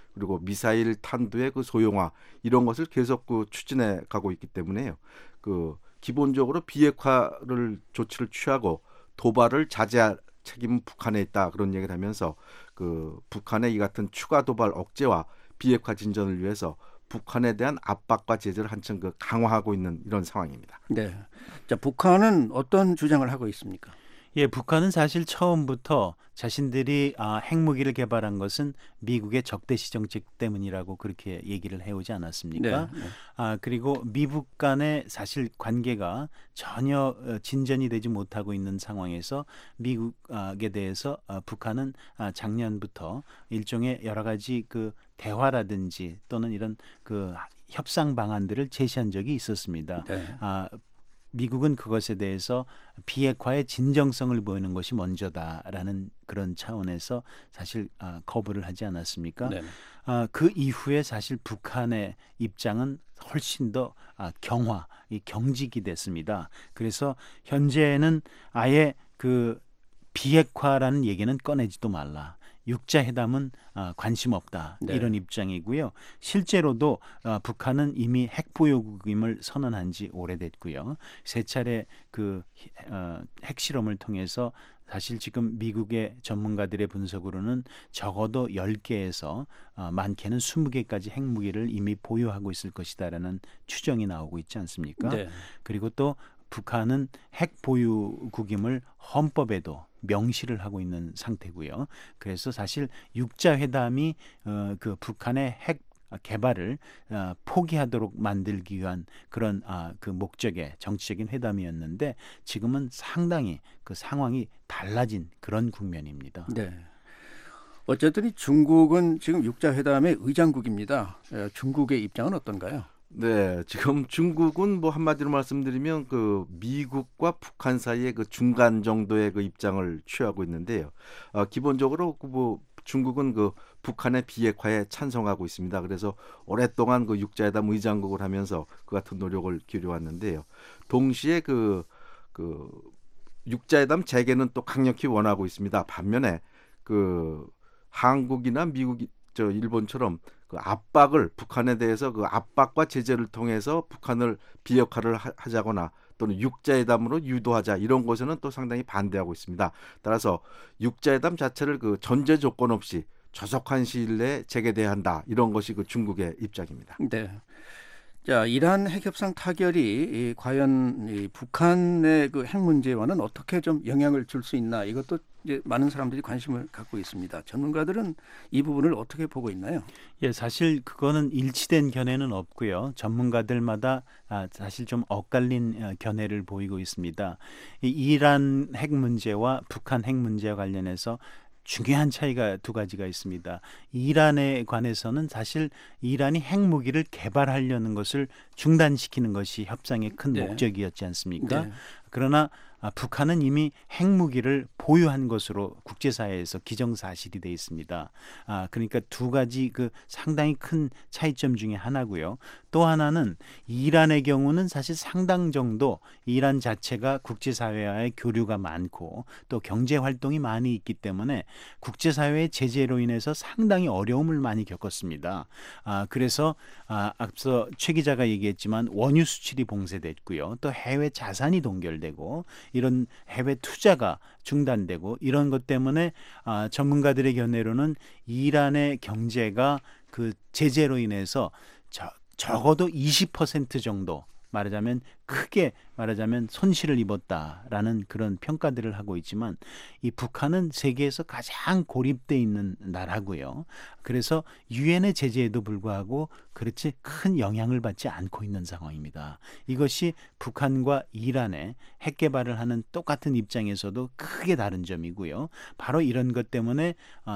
그리고 미사일 탄두의 그 소형화 이런 것을 계속 그 추진해 가고 있기 때문에요. 그 기본적으로 비핵화를 조치를 취하고 도발을 자제할 책임은 북한에 있다 그런 얘기를 하면서 그 북한의 이 같은 추가 도발 억제와 비핵화 진전을 위해서 북한에 대한 압박과 제재를 한층 그 강화하고 있는 이런 상황입니다. 네. 자, 북한은 어떤 주장을 하고 있습니까? 예, 북한은 사실 처음부터 자신들이 아, 핵무기를 개발한 것은 미국의 적대시 정책 때문이라고 그렇게 얘기를 해오지 않았습니까? 네, 네. 아, 그리고 미국 간의 사실 관계가 전혀 진전이 되지 못하고 있는 상황에서 미국에 대해서 북한은 작년부터 일종의 여러 가지 그 대화라든지 또는 이런 그 협상 방안들을 제시한 적이 있었습니다. 네. 아, 미국은 그것에 대해서 비핵화의 진정성을 보이는 것이 먼저다라는 그런 차원에서 사실 아, 거부를 하지 않았습니까? 네. 아, 그 이후에 사실 북한의 입장은 훨씬 더 아, 경화, 이 경직이 됐습니다. 그래서 현재는 아예 그 비핵화라는 얘기는 꺼내지도 말라. 육자회담은 어, 관심 없다 네. 이런 입장이고요. 실제로도 어, 북한은 이미 핵보유국임을 선언한 지 오래됐고요. 세 차례 그 어, 핵실험을 통해서 사실 지금 미국의 전문가들의 분석으로는 적어도 열 개에서 어, 많게는 스무 개까지 핵무기를 이미 보유하고 있을 것이다라는 추정이 나오고 있지 않습니까? 네. 그리고 또 북한은 핵 보유국임을 헌법에도 명시를 하고 있는 상태고요. 그래서 사실 육자 회담이 어, 그 북한의 핵 개발을 어, 포기하도록 만들기 위한 그런 아, 그 목적의 정치적인 회담이었는데 지금은 상당히 그 상황이 달라진 그런 국면입니다. 네. 어쨌든 이 중국은 지금 육자 회담의 의장국입니다. 에, 중국의 입장은 어떤가요? 네, 지금 중국은 뭐 한마디로 말씀드리면 그 미국과 북한 사이의 그 중간 정도의 그 입장을 취하고 있는데요. 어, 기본적으로 그 뭐 중국은 그 북한의 비핵화에 찬성하고 있습니다. 그래서 오랫동안 그 육자회담 의장국을 하면서 그 같은 노력을 기울여왔는데요. 동시에 그 그 육자회담 재개는 또 강력히 원하고 있습니다. 반면에 그 한국이나 미국, 저 일본처럼 그 압박을 북한에 대해서 그 압박과 제재를 통해서 북한을 비핵화를 하, 하자거나 또는 육자회담으로 유도하자 이런 것에는 또 상당히 반대하고 있습니다. 따라서 육자회담 자체를 그 전제 조건 없이 조속한 시일 내에 재개돼야 한다 이런 것이 그 중국의 입장입니다. 네. 자, 이란 핵협상 타결이 이, 과연 이 북한의 그 핵 문제와는 어떻게 좀 영향을 줄 수 있나 이것도 이제 많은 사람들이 관심을 갖고 있습니다. 전문가들은 이 부분을 어떻게 보고 있나요? 예, 사실 그거는 일치된 견해는 없고요. 전문가들마다 아, 사실 좀 엇갈린 견해를 보이고 있습니다. 이 이란 핵 문제와 북한 핵 문제와 관련해서 중요한 차이가 두 가지가 있습니다. 이란에 관해서는 사실 이란이 핵무기를 개발하려는 것을 중단시키는 것이 협상의 큰 네. 목적이었지 않습니까? 네. 그러나 아, 북한은 이미 핵무기를 보유한 것으로 국제사회에서 기정사실이 돼 있습니다. 아, 그러니까 두 가지 그 상당히 큰 차이점 중에 하나고요. 또 하나는 이란의 경우는 사실 상당 정도 이란 자체가 국제사회와의 교류가 많고 또 경제활동이 많이 있기 때문에 국제사회의 제재로 인해서 상당히 어려움을 많이 겪었습니다. 아, 그래서 아, 앞서 최 기자가 얘기했지만 원유 수출이 봉쇄됐고요. 또 해외 자산이 동결되고 이런 해외 투자가 중단되고 이런 것 때문에 아, 전문가들의 견해로는 이란의 경제가 그 제재로 인해서 저, 적어도 이십 퍼센트 정도 말하자면 크게 말하자면 손실을 입었다라는 그런 평가들을 하고 있지만 이 북한은 세계에서 가장 고립돼 있는 나라고요. 그래서 유엔의 제재에도 불구하고 그렇지 큰 영향을 받지 않고 있는 상황입니다. 이것이 북한과 이란의 핵 개발을 하는 똑같은 입장에서도 크게 다른 점이고요. 바로 이런 것 때문에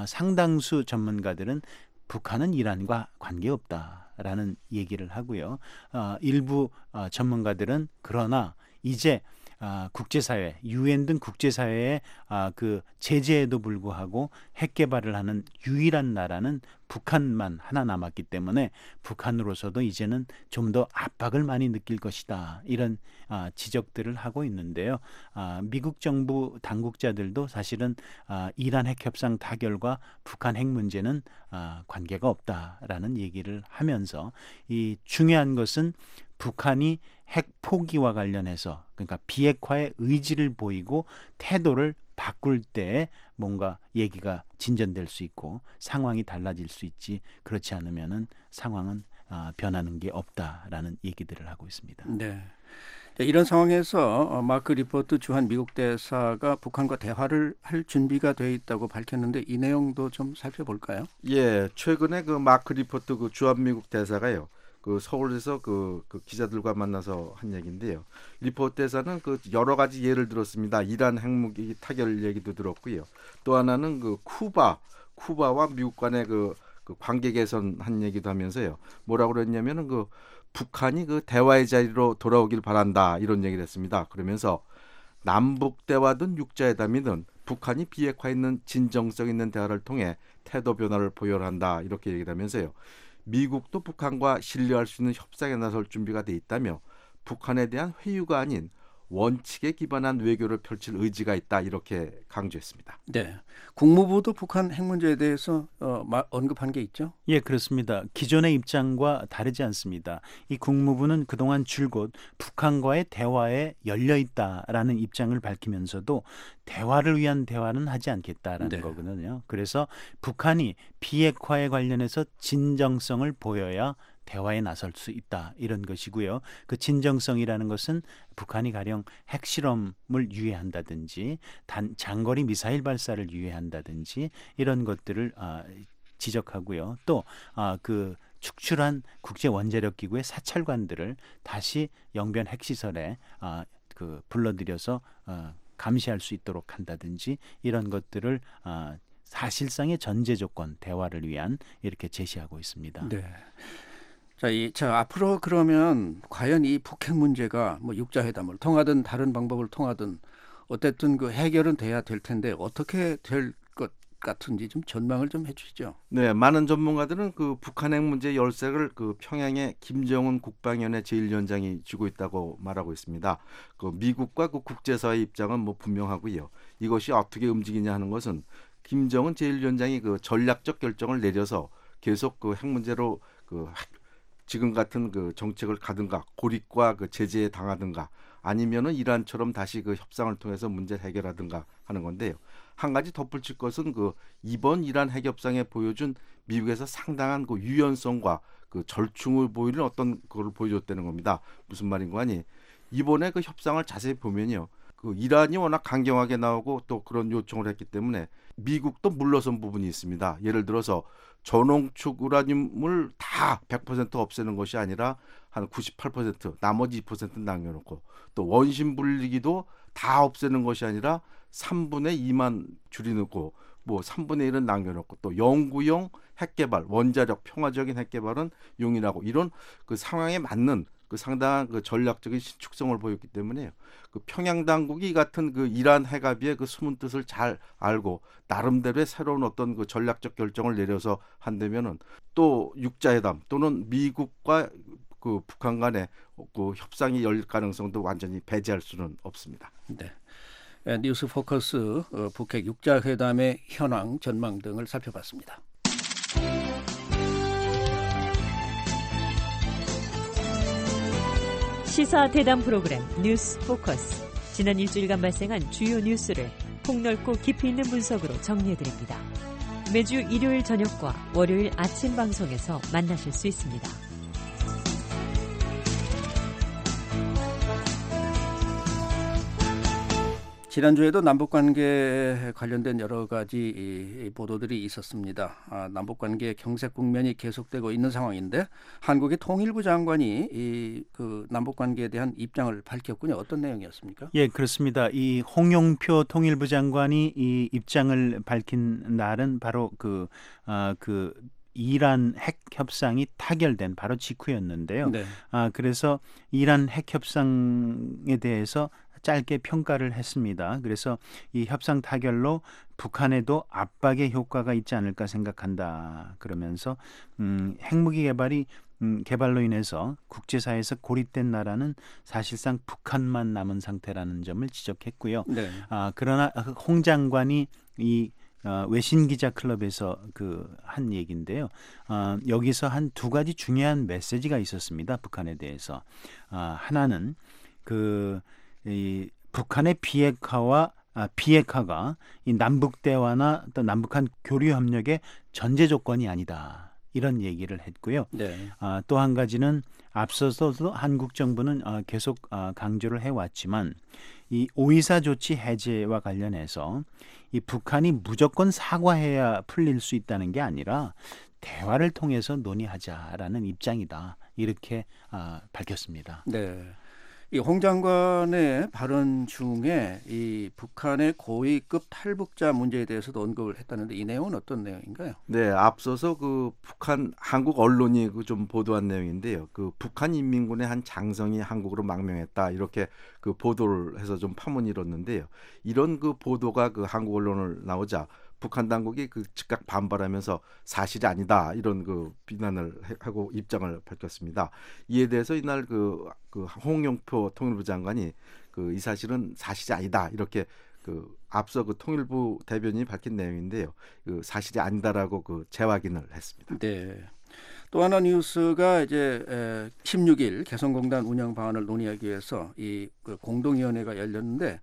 상당수 전문가들은 북한은 이란과 관계없다. 라는 얘기를 하고요. 어, 일부 어, 전문가들은 그러나 이제 아, 국제사회, 유엔 등 국제사회의 아, 그 제재에도 불구하고 핵 개발을 하는 유일한 나라는 북한만 하나 남았기 때문에 북한으로서도 이제는 좀 더 압박을 많이 느낄 것이다. 이런 아, 지적들을 하고 있는데요. 아, 미국 정부 당국자들도 사실은 아, 이란 핵 협상 타결과 북한 핵 문제는 아, 관계가 없다라는 얘기를 하면서 이 중요한 것은 북한이 핵 포기와 관련해서 그러니까 비핵화의 의지를 보이고 태도를 바꿀 때 뭔가 얘기가 진전될 수 있고 상황이 달라질 수 있지 그렇지 않으면은 상황은 아, 변하는 게 없다라는 얘기들을 하고 있습니다. 네. 이런 상황에서 마크 리포트 주한 미국 대사가 북한과 대화를 할 준비가 되어 있다고 밝혔는데 이 내용도 좀 살펴볼까요? 예, 최근에 그 마크 리포트 그 주한 미국 대사가요. 그 서울에서 그, 그 기자들과 만나서 한 얘기인데요. 리포트 대사는 그 여러 가지 예를 들었습니다. 이란 핵무기 타결 얘기도 들었고요. 또 하나는 그 쿠바, 쿠바와 미국 간의 그, 그 관계 개선한 얘기도 하면서요. 뭐라고 그랬냐면은 그 북한이 그 대화의 자리로 돌아오길 바란다 이런 얘기를 했습니다. 그러면서 남북 대화든 육자회담이든 북한이 비핵화 있는 진정성 있는 대화를 통해 태도 변화를 보여야 한다 이렇게 얘기를 하면서요. 미국도 북한과 신뢰할 수 있는 협상에 나설 준비가 돼 있다며 북한에 대한 회유가 아닌 원칙에 기반한 외교를 펼칠 의지가 있다 이렇게 강조했습니다. 네, 국무부도 북한 핵 문제에 대해서 어, 마, 언급한 게 있죠? 예, 그렇습니다. 기존의 입장과 다르지 않습니다. 이 국무부는 그동안 줄곧 북한과의 대화에 열려 있다라는 입장을 밝히면서도 대화를 위한 대화는 하지 않겠다라는 네. 거거든요. 그래서 북한이 비핵화에 관련해서 진정성을 보여야 대화에 나설 수 있다 이런 것이고요. 그 진정성이라는 것은 북한이 가령 핵실험을 유예한다든지 단, 장거리 미사일 발사를 유예한다든지 이런 것들을 아, 지적하고요. 또 아, 그 축출한 국제 원자력 기구의 사찰관들을 다시 영변 핵시설에 아, 그 불러들여서 아, 감시할 수 있도록 한다든지 이런 것들을 아, 사실상의 전제 조건 대화를 위한 이렇게 제시하고 있습니다. 네. 자, 이, 자, 앞으로 그러면 과연 이 북핵 문제가 뭐 육자회담을 통하든 다른 방법을 통하든 어쨌든 그 해결은 돼야 될 텐데 어떻게 될 것 같은지 좀 전망을 좀 해주시죠. 네, 많은 전문가들은 그 북한 핵 문제 열쇠를 그 평양의 김정은 국방위원회 제일위원장이 쥐고 있다고 말하고 있습니다. 그 미국과 그 국제사회 입장은 뭐 분명하고요. 이것이 어떻게 움직이냐 하는 것은 김정은 제일위원장이 그 전략적 결정을 내려서 계속 그 핵 문제로 그 지금 같은 그 정책을 가든가 고립과 그 제재에 당하든가 아니면은 이란처럼 다시 그 협상을 통해서 문제를 해결하든가 하는 건데요. 한 가지 덧붙일 것은 그 이번 이란 핵 협상에 보여준 미국에서 상당한 그 유연성과 그 절충을 보이는 어떤 그걸 보여줬다는 겁니다. 무슨 말인가 하니 이번에 그 협상을 자세히 보면요. 그 이란이 워낙 강경하게 나오고 또 그런 요청을 했기 때문에 미국도 물러선 부분이 있습니다. 예를 들어서 전홍축 우라늄을 다 백 퍼센트 없애는 것이 아니라 한 구십팔 퍼센트 나머지 이 퍼센트 남겨놓고 또 원심 분리기도 다 없애는 것이 아니라 삼분의 이만 줄이고 뭐 삼분의 일은 남겨놓고 또 영구형 핵개발 원자력 평화적인 핵개발은 용인하고 이런 그 상황에 맞는 그 상당한 그 전략적인 신축성을 보였기 때문에요. 그 평양 당국이 같은 그 이란 핵합의의 그 숨은 뜻을 잘 알고 나름대로의 새로운 어떤 그 전략적 결정을 내려서 한다면은 또 육자회담 또는 미국과 그 북한 간의 그 협상이 열릴 가능성도 완전히 배제할 수는 없습니다. 네. 뉴스 포커스 어, 북핵 육자회담의 현황 전망 등을 살펴봤습니다. 시사 대담 프로그램 뉴스 포커스. 지난 일주일간 발생한 주요 뉴스를 폭넓고 깊이 있는 분석으로 정리해드립니다. 매주 일요일 저녁과 월요일 아침 방송에서 만나실 수 있습니다. 지난주에도 남북관계에 관련된 여러 가지 보도들이 있었습니다. 아, 남북관계 경색 국면이 계속되고 있는 상황인데 한국의 통일부 장관이 이, 그 남북관계에 대한 입장을 밝혔군요. 어떤 내용이었습니까? 예, 그렇습니다. 이 홍영표 통일부 장관이 이 입장을 밝힌 날은 바로 그, 아, 그 이란 핵 협상이 타결된 바로 직후였는데요. 네. 아, 그래서 이란 핵 협상에 대해서 짧게 평가를 했습니다. 그래서 이 협상 타결로 북한에도 압박의 효과가 있지 않을까 생각한다. 그러면서 음, 핵무기 개발이 음, 개발로 인해서 국제사회에서 고립된 나라는 사실상 북한만 남은 상태라는 점을 지적했고요. 네. 아, 그러나 홍 장관이 이 어, 외신 기자 클럽에서 그 한 얘기인데요. 어, 여기서 한 두 가지 중요한 메시지가 있었습니다. 북한에 대해서. 어, 하나는 그 이 북한의 비핵화와 아, 비핵화가 이 남북 대화나 또 남북한 교류 협력의 전제 조건이 아니다. 이런 얘기를 했고요. 네. 아, 또 한 가지는 앞서서도 한국 정부는 아, 계속 아, 강조를 해왔지만 이 오이사 조치 해제와 관련해서 이 북한이 무조건 사과해야 풀릴 수 있다는 게 아니라 대화를 통해서 논의하자라는 입장이다. 이렇게 아, 밝혔습니다. 네. 이 홍 장관의 발언 중에 이 북한의 고위급 탈북자 문제에 대해서도 언급을 했다는데 이 내용은 어떤 내용인가요? 네, 앞서서 그 북한 한국 언론이 그 좀 보도한 내용인데요. 그 북한 인민군의 한 장성이 한국으로 망명했다 이렇게 그 보도를 해서 좀 파문이 일었는데요. 이런 그 보도가 그 한국 언론을 나오자 북한 당국이 그 즉각 반발하면서 사실이 아니다 이런 그 비난을 하고 입장을 밝혔습니다. 이에 대해서 이날 그, 그 홍영표 통일부 장관이 그 이 사실은 사실이 아니다 이렇게 그 앞서 그 통일부 대변인이 밝힌 내용인데요. 그 사실이 아니다라고 그 재확인을 했습니다. 네. 또 하나 뉴스가 이제 십육 일 개성공단 운영 방안을 논의하기 위해서 이 그 공동위원회가 열렸는데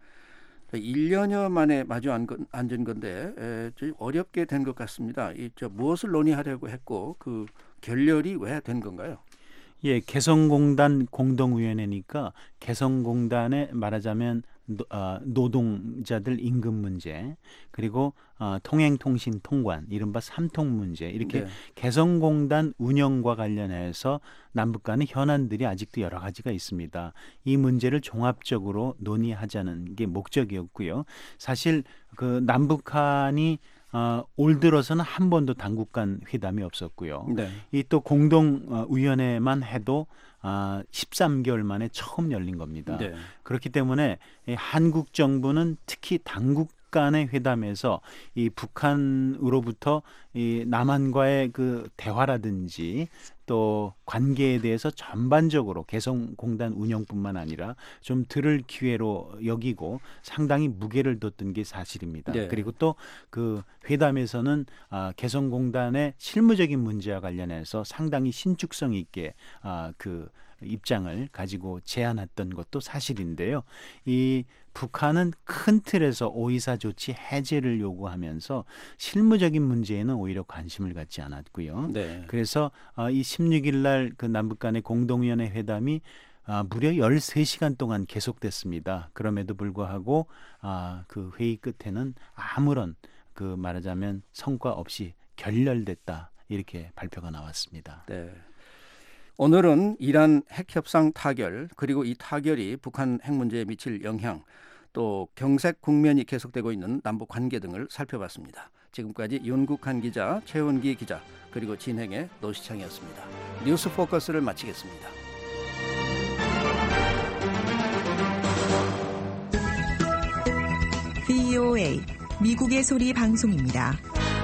일 년여 만에 마주 앉은 건데 에, 좀 어렵게 된 것 같습니다. 이, 저, 무엇을 논의하려고 했고 그 결렬이 왜 된 건가요? 예, 개성공단 공동위원회니까 개성공단에 말하자면 노, 어, 노동자들 임금 문제 그리고 어, 통행통신 통관 이른바 삼통 문제 이렇게 네. 개성공단 운영과 관련해서 남북 간의 현안들이 아직도 여러 가지가 있습니다. 이 문제를 종합적으로 논의하자는 게 목적이었고요. 사실 그 남북한이 어, 올 들어서는 한 번도 당국 간 회담이 없었고요. 네. 이 또 공동위원회만 해도 아, 십삼 개월 만에 처음 열린 겁니다. 네. 그렇기 때문에 한국 정부는 특히 당국 간의 회담에서 이 북한으로부터 이 남한과의 그 대화라든지 또 관계에 대해서 전반적으로 개성공단 운영뿐만 아니라 좀 들을 기회로 여기고 상당히 무게를 뒀던 게 사실입니다. 네. 그리고 또 그 회담에서는 아, 개성공단의 실무적인 문제와 관련해서 상당히 신축성 있게 아, 그 입장을 가지고 제안했던 것도 사실인데요. 이 북한은 큰 틀에서 오이사 조치 해제를 요구하면서 실무적인 문제에는 오히려 관심을 갖지 않았고요. 네. 그래서 이 십육 일 날 그 남북 간의 공동위원회 회담이 아, 무려 열세 시간 동안 계속됐습니다. 그럼에도 불구하고 아, 그 회의 끝에는 아무런 그 말하자면 성과 없이 결렬됐다 이렇게 발표가 나왔습니다. 네. 오늘은 이란 핵협상 타결 그리고 이 타결이 북한 핵 문제에 미칠 영향 또 경색 국면이 계속되고 있는 남북 관계 등을 살펴봤습니다. 지금까지 윤국한 기자, 최원기 기자 그리고 진행의 노시창이었습니다. 뉴스 포커스를 마치겠습니다. 브이오에이 미국의 소리 방송입니다.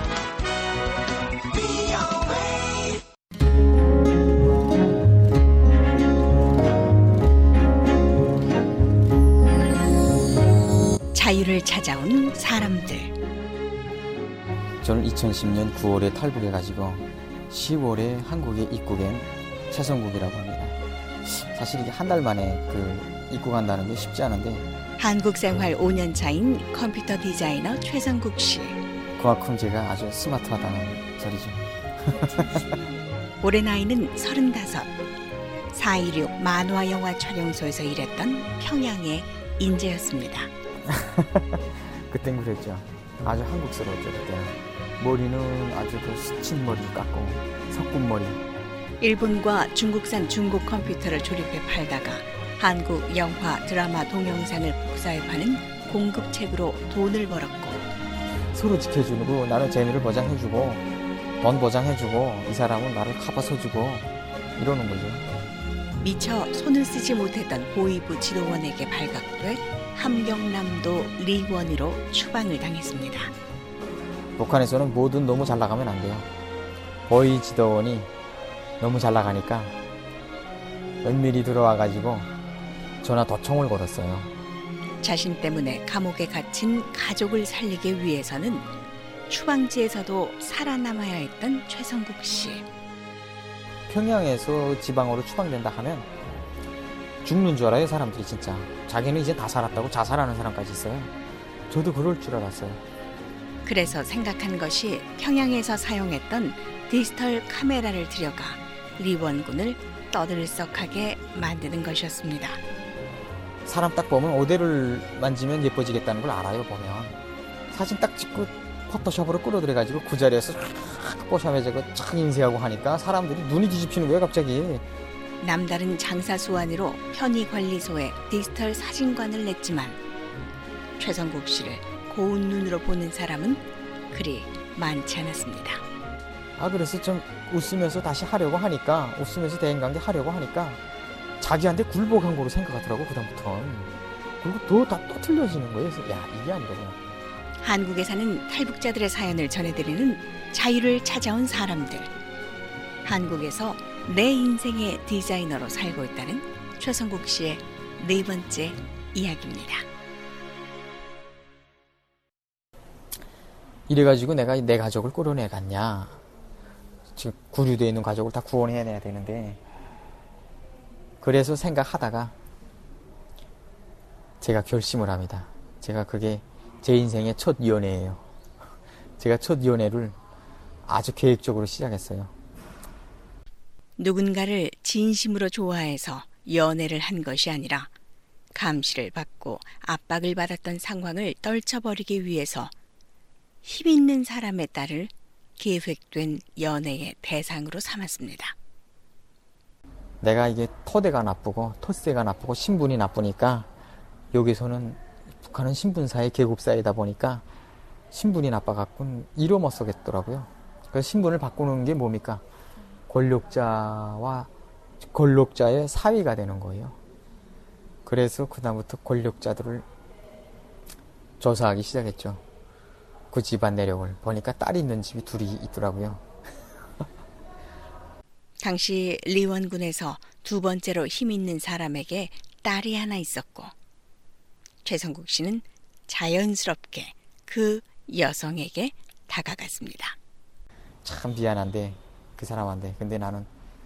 자유를 찾아온 사람들. 저는 이천십 년 구월에 탈북해가지고 시월에 한국에 입국한 최성국이라고 합니다. 사실 이게 한 달 만에 그 입국한다는 게 쉽지 않은데 한국 생활 오 년 차인 컴퓨터 디자이너 최성국 씨. 그만큼 제가 아주 스마트하다는 소리죠. 올해 나이는 서른다섯. 사 일육 만화 영화 촬영소에서 일했던 평양의 인재였습니다. 그땐 그랬죠. 아주 한국스러웠죠. 그때는. 머리는 아주 그 스친 머리를 깎고 석군머리. 일본과 중국산 중고 컴퓨터를 조립해 팔다가 한국 영화, 드라마, 동영상을 복사해 파는 공급책으로 돈을 벌었고 서로 지켜주고 나는 재미를 보장해주고 돈 보장해주고 이 사람은 나를 커버서주고 이러는 거죠. 미처 손을 쓰지 못했던 고위부 지도원에게 발각돼 함경남도 리원으로 추방을 당했습니다. 북한에서는 뭐든 너무 잘 나가면 안 돼요. 거의 지도원이 너무 잘 나가니까 은밀히 들어와가지고 전화 도청을 걸었어요. 자신 때문에 감옥에 갇힌 가족을 살리기 위해서는 추방지에서도 살아남아야 했던 최성국 씨. 평양에서 지방으로 추방된다 하면 죽는 줄 알아요, 사람들이 진짜. 자기는 이제 다 살았다고 자살하는 사람까지 있어요. 저도 그럴 줄 알았어요. 그래서 생각한 것이 평양에서 사용했던 디지털 카메라를 들여가 리원군을 떠들썩하게 만드는 것이었습니다. 사람 딱 보면 어디를 만지면 예뻐지겠다는 걸 알아요, 보면. 사진 딱 찍고 포토샵으로 끌어들여가지고 그 자리에서 포샵해가지고 착 인쇄하고 하니까 사람들이 눈이 뒤집히는 거예요, 갑자기. 남다른 장사수완으로 편의관리소에 디지털 사진관을 냈지만 최성국 씨를 고운 눈으로 보는 사람은 그리 많지 않았습니다. 아, 그래서 좀 웃으면서 다시 하려고 하니까, 웃으면서 대인관계 하려고 하니까 자기한테 굴복한 거로 생각하더라고, 그다음부터는. 그리고 더 다 또 틀려지는 거예요. 그래서 야, 이게 아니더라고요. 한국에 사는 탈북자들의 사연을 전해드리는 자유를 찾아온 사람들. 한국에서 내 인생의 디자이너로 살고 있다는 최성국 씨의 네 번째 이야기입니다. 이래가지고 내가 내 가족을 끌어내갔냐. 지금 구류되어 있는 가족을 다 구원해내야 되는데, 그래서 생각하다가 제가 결심을 합니다. 제가 그게 제 인생의 첫 연애예요. 제가 첫 연애를 아주 계획적으로 시작했어요. 누군가를 진심으로 좋아해서 연애를 한 것이 아니라 감시를 받고 압박을 받았던 상황을 떨쳐버리기 위해서 힘 있는 사람의 딸을 계획된 연애의 대상으로 삼았습니다. 내가 이게 토대가 나쁘고 토세가 나쁘고 신분이 나쁘니까, 여기서는 북한은 신분사회 계급사회다 보니까 신분이 나빠갖고는 이로 못 쓰겠더라고요. 그래서 신분을 바꾸는 게 뭡니까? 권력자와 권력자의 사위가 되는 거예요. 그래서 그다음부터 권력자들을 조사하기 시작했죠. 그 집안 내력을 보니까 딸이 있는 집이 둘이 있더라고요. 당시 리원군에서 두 번째로 힘 있는 사람에게 딸이 하나 있었고, 최성국 씨는 자연스럽게 그 여성에게 다가갔습니다. 참 미안한데, 그 사람한테. 근데 나는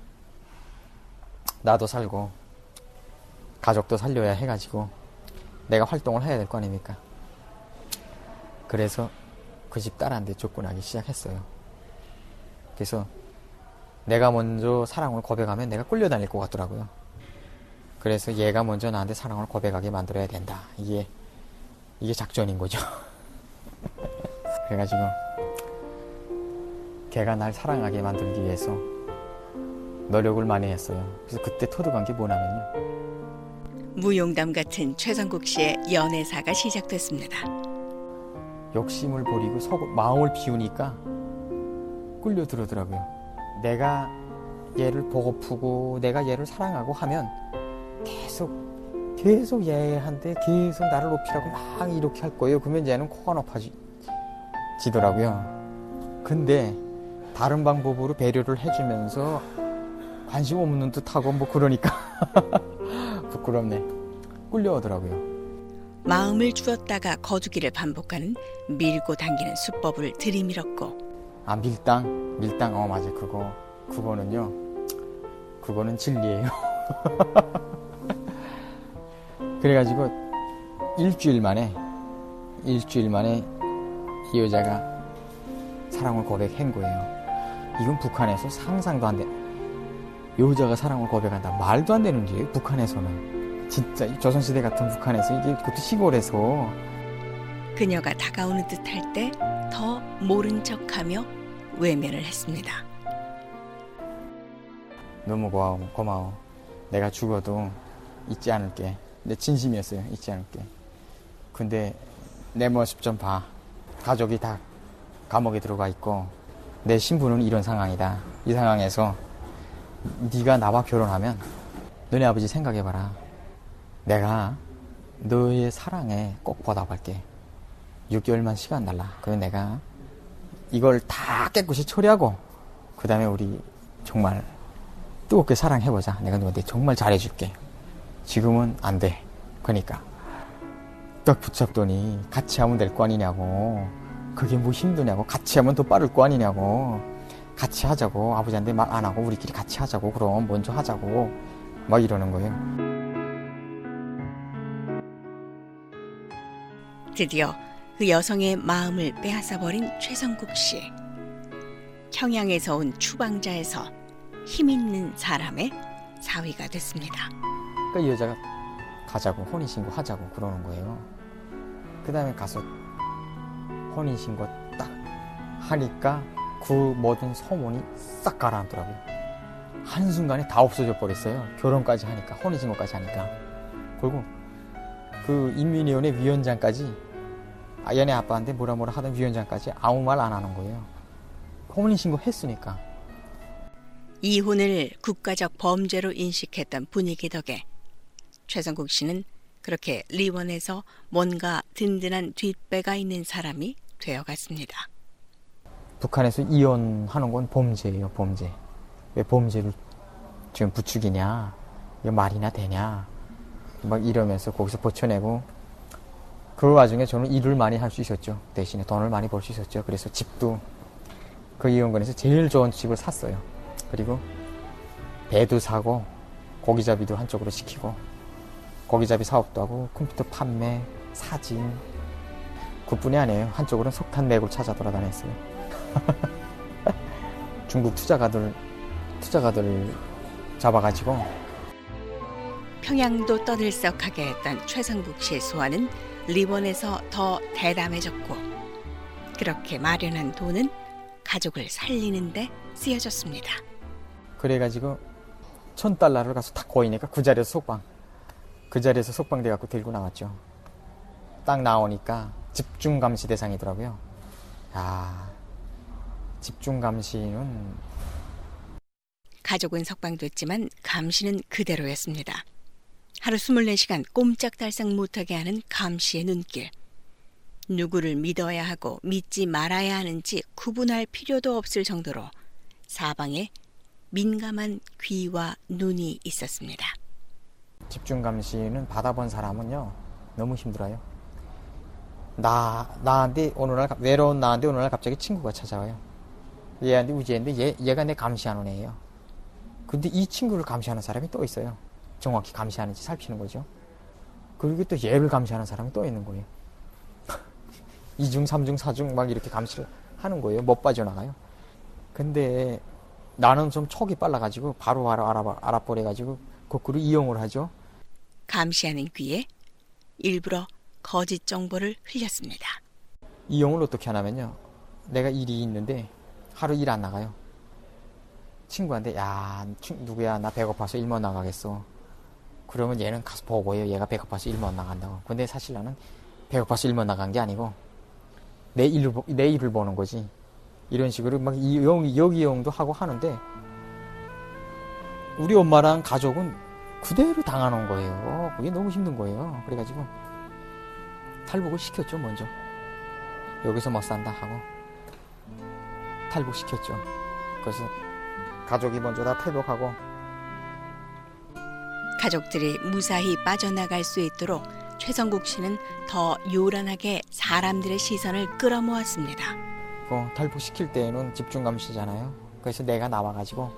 나도 살고 가족도 살려야 해가지고 내가 활동을 해야 될 거 아닙니까? 그래서 그 집 딸한테 접근하기 시작했어요. 그래서 내가 먼저 사랑을 고백하면 내가 끌려다닐 것 같더라고요. 그래서 얘가 먼저 나한테 사랑을 고백하게 만들어야 된다. 이게 이게 작전인 거죠. 그래가지고 걔가 날 사랑하게 만들기 위해서 노력을 많이 했어요. 그래서 그때 터득한 게 뭐냐면요, 무용담 같은 최성국 씨의 연애사가 시작됐습니다. 욕심을 버리고 속, 마음을 비우니까 끌려들어더라고요. 내가 얘를 보고프고 내가 얘를 사랑하고 하면 계속 계속 얘한테 계속 나를 높이라고 막 이렇게 할 거예요. 그러면 얘는 코가 높아지더라고요. 근데 다른 방법으로 배려를 해주면서 관심 없는 듯하고 뭐 그러니까 부끄럽네. 끌려오더라고요. 마음을 주었다가 거두기를 반복하는 밀고 당기는 수법을 들이밀었고, 아, 밀당? 밀당, 어 맞아. 그거 그거는요, 그거는 진리예요. 그래가지고 일주일 만에 일주일 만에 이 여자가 사랑을 고백한 거예요. 이건 북한에서 상상도 안 돼. 여자가 사랑을 고백한다, 말도 안 되는 일이에요. 북한에서는 진짜 조선시대 같은 북한에서, 이게 그것도 시골에서. 그녀가 다가오는 듯 할 때 더 모른 척하며 외면을 했습니다. 너무 고마워, 고마워. 내가 죽어도 잊지 않을게. 내 진심이었어요. 잊지 않을게. 근데 내 모습 좀 봐. 가족이 다 감옥에 들어가 있고 내 신분은 이런 상황이다. 이 상황에서 네가 나와 결혼하면 너네 아버지 생각해봐라. 내가 너의 사랑에 꼭 보답할게. 육 개월만 시간 달라. 그래서 내가 이걸 다 깨끗이 처리하고 그 다음에 우리 정말 뜨겁게 사랑해보자. 내가 너한테 정말 잘해줄게. 지금은 안 돼. 그러니까 딱 붙잡더니 같이 하면 될 거 아니냐고. 그게 뭐 힘드냐고. 같이 하면 더 빠를 거 아니냐고. 같이 하자고. 아버지한테 말 안 하고 우리끼리 같이 하자고. 그럼 먼저 하자고. 막 이러는 거예요. 드디어 그 여성의 마음을 빼앗아버린 최성국 씨. 평양에서 온 추방자에서 힘있는 사람의 사위가 됐습니다. 그 여자가 가자고 혼인신고 하자고 그러는 거예요. 그 다음에 가서 혼인신고 딱 하니까 그 모든 소문이 싹 가라앉더라고요. 한순간에 다 없어져 버렸어요. 결혼까지 하니까, 혼인신고까지 하니까. 그리고 그 인민위원회 위원장까지, 연애 아빠한테 뭐라 뭐라 하던 위원장까지 아무 말 안 하는 거예요. 혼인신고 했으니까. 이혼을 국가적 범죄로 인식했던 분위기 덕에 최성국 씨는 그렇게 리원에서 뭔가 든든한 뒷배가 있는 사람이 되어갔습니다. 북한에서 이혼하는 건 범죄예요, 범죄. 왜 범죄를 지금 부추기냐, 이거 말이나 되냐, 막 이러면서 거기서 버텨내고, 그 와중에 저는 일을 많이 할 수 있었죠. 대신에 돈을 많이 벌 수 있었죠. 그래서 집도 그 이혼권에서 제일 좋은 집을 샀어요. 그리고 배도 사고 고기잡이도 한쪽으로 시키고, 고기잡이 사업도 하고 컴퓨터 판매, 사진, 그뿐이 아니에요. 한쪽으로는 석탄 매골 찾아 돌아다녔어요. 중국 투자가들 투자가들 잡아가지고. 평양도 떠들썩하게 했던 최성국 씨의 소원은 리본에서 더 대담해졌고, 그렇게 마련한 돈은 가족을 살리는 데 쓰여졌습니다. 그래가지고 천 달러를 가서 탁 고이니까 그 자리에서 속방 그 자리에서 속방돼 갖고 들고 나왔죠. 딱 나오니까 집중 감시 대상이더라고요. 아, 집중 감시는 가족은 석방됐지만 감시는 그대로였습니다. 하루 이십사 시간 꼼짝달싹 못하게 하는 감시의 눈길. 누구를 믿어야 하고 믿지 말아야 하는지 구분할 필요도 없을 정도로 사방에 민감한 귀와 눈이 있었습니다. 집중 감시는 받아본 사람은요 너무 힘들어요. 나 나한테 어느 날 외로운 나한테 어느 날 갑자기 친구가 찾아와요. 얘한테 우지인데 얘 얘가 내 감시하는 애예요. 근데 이 친구를 감시하는 사람이 또 있어요. 정확히 감시하는지 살피는 거죠. 그리고 또 얘를 감시하는 사람이 또 있는 거예요. 이중, 삼중, 사중 막 이렇게 감시를 하는 거예요. 못 빠져나가요. 근데 나는 좀 촉이 빨라가지고 바로 바로 알아, 알아버려가지고 거꾸로 이용을 하죠. 감시하는 귀에 일부러 거짓 정보를 흘렸습니다. 이용을 어떻게 하냐면요. 내가 일이 있는데 하루 일 안 나가요. 친구한테 야 누구야 나 배고파서 일 못 나가겠어. 그러면 얘는 가서 보고요. 얘가 배고파서 일 못 나간다고. 근데 사실 나는 배고파서 일 못 나간 게 아니고 내 일을, 내 일을 보는 거지. 이런 식으로 막 이용, 여기용도 하고 하는데 우리 엄마랑 가족은 그대로 당하는 거예요. 그게 너무 힘든 거예요. 그래가지고 탈북을 시켰죠. 먼저 여기서 못 산다 하고 탈북 시켰죠. 그래서 가족이 먼저 다 탈북하고 가족들이 무사히 빠져나갈 수 있도록 최성국 씨는 더 요란하게 사람들의 시선을 끌어모았습니다. 어, 탈북시킬 때는 집중감시잖아요. 그래서 내가 나와가지고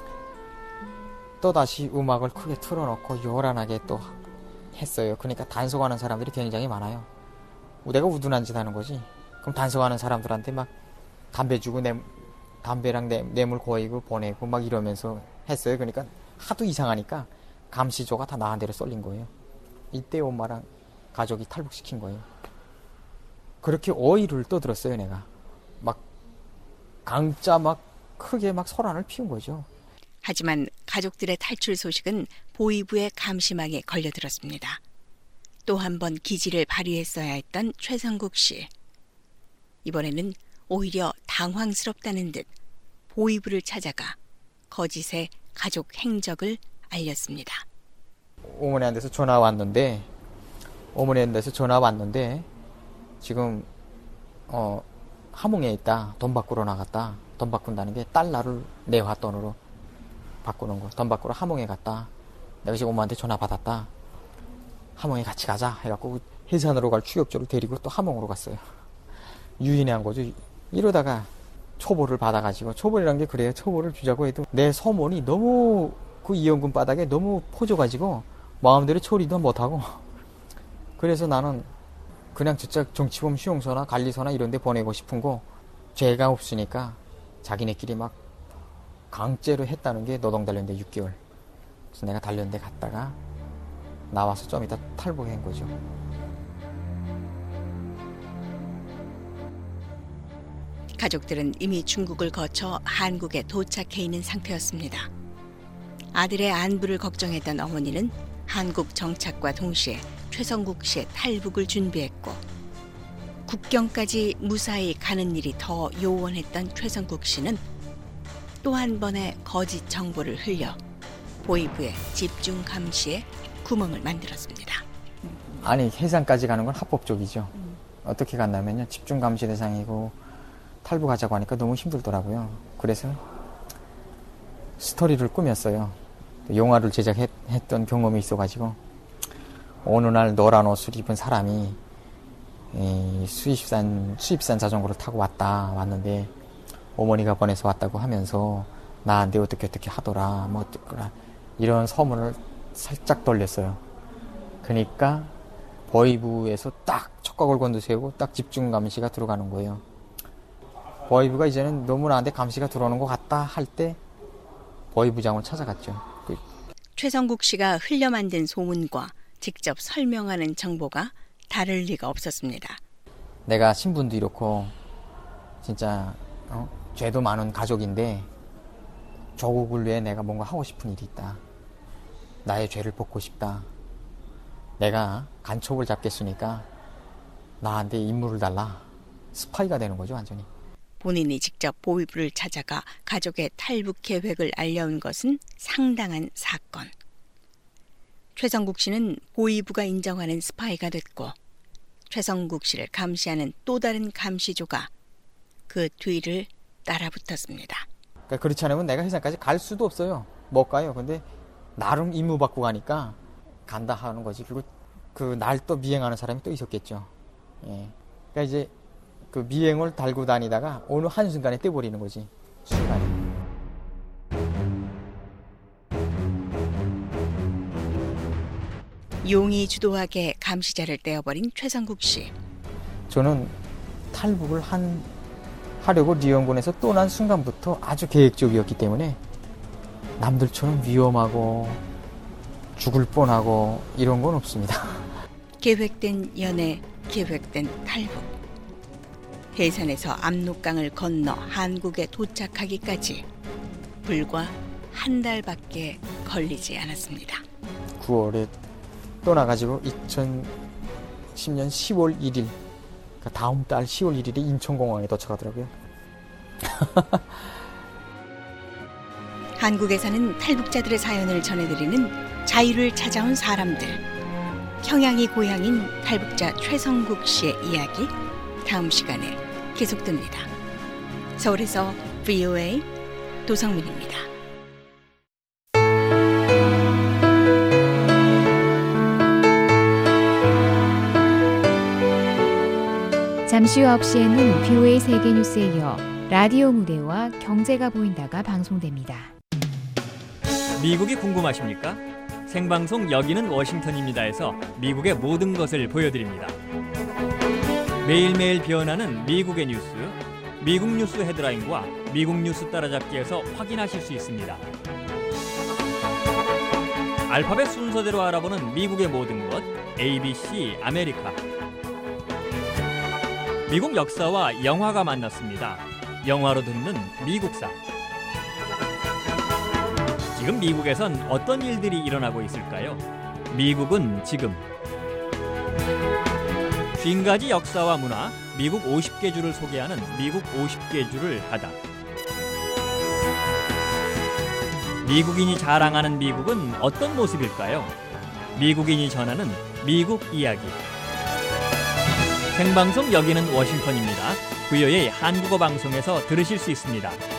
또다시 음악을 크게 틀어놓고 요란하게 또 했어요. 그러니까 단속하는 사람들이 굉장히 많아요. 내가 우둔한 짓 하는 거지. 그럼 단속하는 사람들한테 막 담배 주고 내, 담배랑 내, 뇌물 고이고 보내고 막 이러면서 했어요. 그러니까 하도 이상하니까 감시조가 다 나한테로 쏠린 거예요. 이때 엄마랑 가족이 탈북시킨 거예요. 그렇게 오일을 떠들었어요. 내가 막 강짜 막 크게 막 소란을 피운 거죠. 하지만 가족들의 탈출 소식은 보위부의 감시망에 걸려들었습니다. 또 한 번 기지를 발휘했어야 했던 최성국 씨. 이번에는 오히려 당황스럽다는 듯 보위부를 찾아가 거짓의 가족 행적을 알렸습니다. 어머니한테서 전화 왔는데 어머니한테서 전화 왔는데 지금 어 함흥에 있다. 돈 바꾸러 나갔다. 돈 바꾼다는 게 달러를 내화 돈으로 바꾸는 거. 돈 바꾸러 함흥에 갔다. 내가 지금 엄마한테 전화 받았다. 함흥에 같이 가자 해갖고 해산으로 갈 추격조를 데리고 또 함흥으로 갔어요. 유인한 거죠. 이러다가 초보를 받아가지고, 초보이란 게 그래요. 초보를 주자고 해도 내 서문이 너무 그 이연금 바닥에 너무 퍼져가지고 마음대로 처리도 못하고, 그래서 나는 그냥 진짜 정치범 수용소나 관리소나 이런 데 보내고 싶은 거, 죄가 없으니까 자기네끼리 막 강제로 했다는 게 노동단련대 육 개월. 그래서 내가 단련대 갔다가 나와서 좀 이따 탈북한 거죠. 가족들은 이미 중국을 거쳐 한국에 도착해 있는 상태였습니다. 아들의 안부를 걱정했던 어머니는 한국 정착과 동시에 최성국 씨의 탈북을 준비했고, 국경까지 무사히 가는 일이 더 요원했던 최성국 씨는 또 한 번의 거짓 정보를 흘려 보위부의 집중 감시에 구멍을 만들었습니다. 아니, 해상까지 가는 건 합법적이죠. 어떻게 갔냐면요, 집중 감시 대상이고 탈북하자고 하니까 너무 힘들더라고요. 그래서 스토리를 꾸몄어요. 영화를 제작했던 경험이 있어가지고, 어느 날 노란 옷을 입은 사람이 이 수입산, 수입산 자전거를 타고 왔다, 왔는데 어머니가 보내서 왔다고 하면서 나한테 어떻게 어떻게 하더라, 뭐 어쩌거라, 이런 소문을 살짝 돌렸어요. 그러니까 보위부에서 딱 촉각을 곤두세우고 딱 집중 감시가 들어가는 거예요. 보위부가 이제는 너무 나한테 감시가 들어오는 것 같다 할 때 보위부장을 찾아갔죠. 그... 최성국 씨가 흘려 만든 소문과 직접 설명하는 정보가 다를 리가 없었습니다. 내가 신분도 이렇고 진짜 어? 죄도 많은 가족인데 조국을 위해 내가 뭔가 하고 싶은 일이 있다. 나의 죄를 벗고 싶다. 내가 간첩을 잡겠으니까 나한테 임무를 달라. 스파이가 되는 거죠, 완전히. 본인이 직접 보위부를 찾아가 가족의 탈북 계획을 알려온 것은 상당한 사건. 최성국 씨는 보위부가 인정하는 스파이가 됐고, 최성국 씨를 감시하는 또 다른 감시조가 그 뒤를 따라붙었습니다. 그러니까 그렇지 않으면 내가 해상까지 갈 수도 없어요. 못 가요. 근데 나름 임무 받고 가니까 간다 하는 거지. 그리고 그 날 또 미행하는 사람이 또 있었겠죠. 예. 그러니까 이제 그 미행을 달고 다니다가 어느 한순간에 떼버리는 거지. 순간에. 용이 주도하게 감시자를 떼어버린 최성국 씨. 저는 탈북을 한, 하려고 리연군에서 떠난 순간부터 아주 계획적이었기 때문에 남들처럼 위험하고 죽을 뻔하고 이런 건 없습니다. 계획된 연애, 계획된 탈북. 해산에서 압록강을 건너 한국에 도착하기까지 불과 한 달밖에 걸리지 않았습니다. 구월에 떠나가지고 이천십 년 시월 일일, 그러니까 다음 달 시월 일일에 인천공항에 도착하더라고요. 한국에 사는 탈북자들의 사연을 전해드리는 자유를 찾아온 사람들. 평양이 고향인 탈북자 최성국 씨의 이야기, 다음 시간에 계속됩니다. 서울에서 브이오에이 도성민입니다. 잠시 후 아홉 시에는 브이오에이 세계뉴스에 이어 라디오 무대와 경제가 보인다가 방송됩니다. 미국이 궁금하십니까? 생방송 여기는 워싱턴입니다에서 미국의 모든 것을 보여드립니다. 매일매일 변하는 미국의 뉴스, 미국 뉴스 헤드라인과 미국 뉴스 따라잡기에서 확인하실 수 있습니다. 알파벳 순서대로 알아보는 미국의 모든 것, 에이비씨 아메리카. 미국 역사와 영화가 만났습니다. 영화로 듣는 미국사. 지금 미국에선 어떤 일들이 일어나고 있을까요? 미국은 지금. 오십 가지 역사와 문화, 미국 오십 개 주를 소개하는 미국 오십 개 주를 하다. 미국인이 자랑하는 미국은 어떤 모습일까요? 미국인이 전하는 미국 이야기. 생방송 여기는 워싱턴입니다. 브이오에이 한국어 방송에서 들으실 수 있습니다.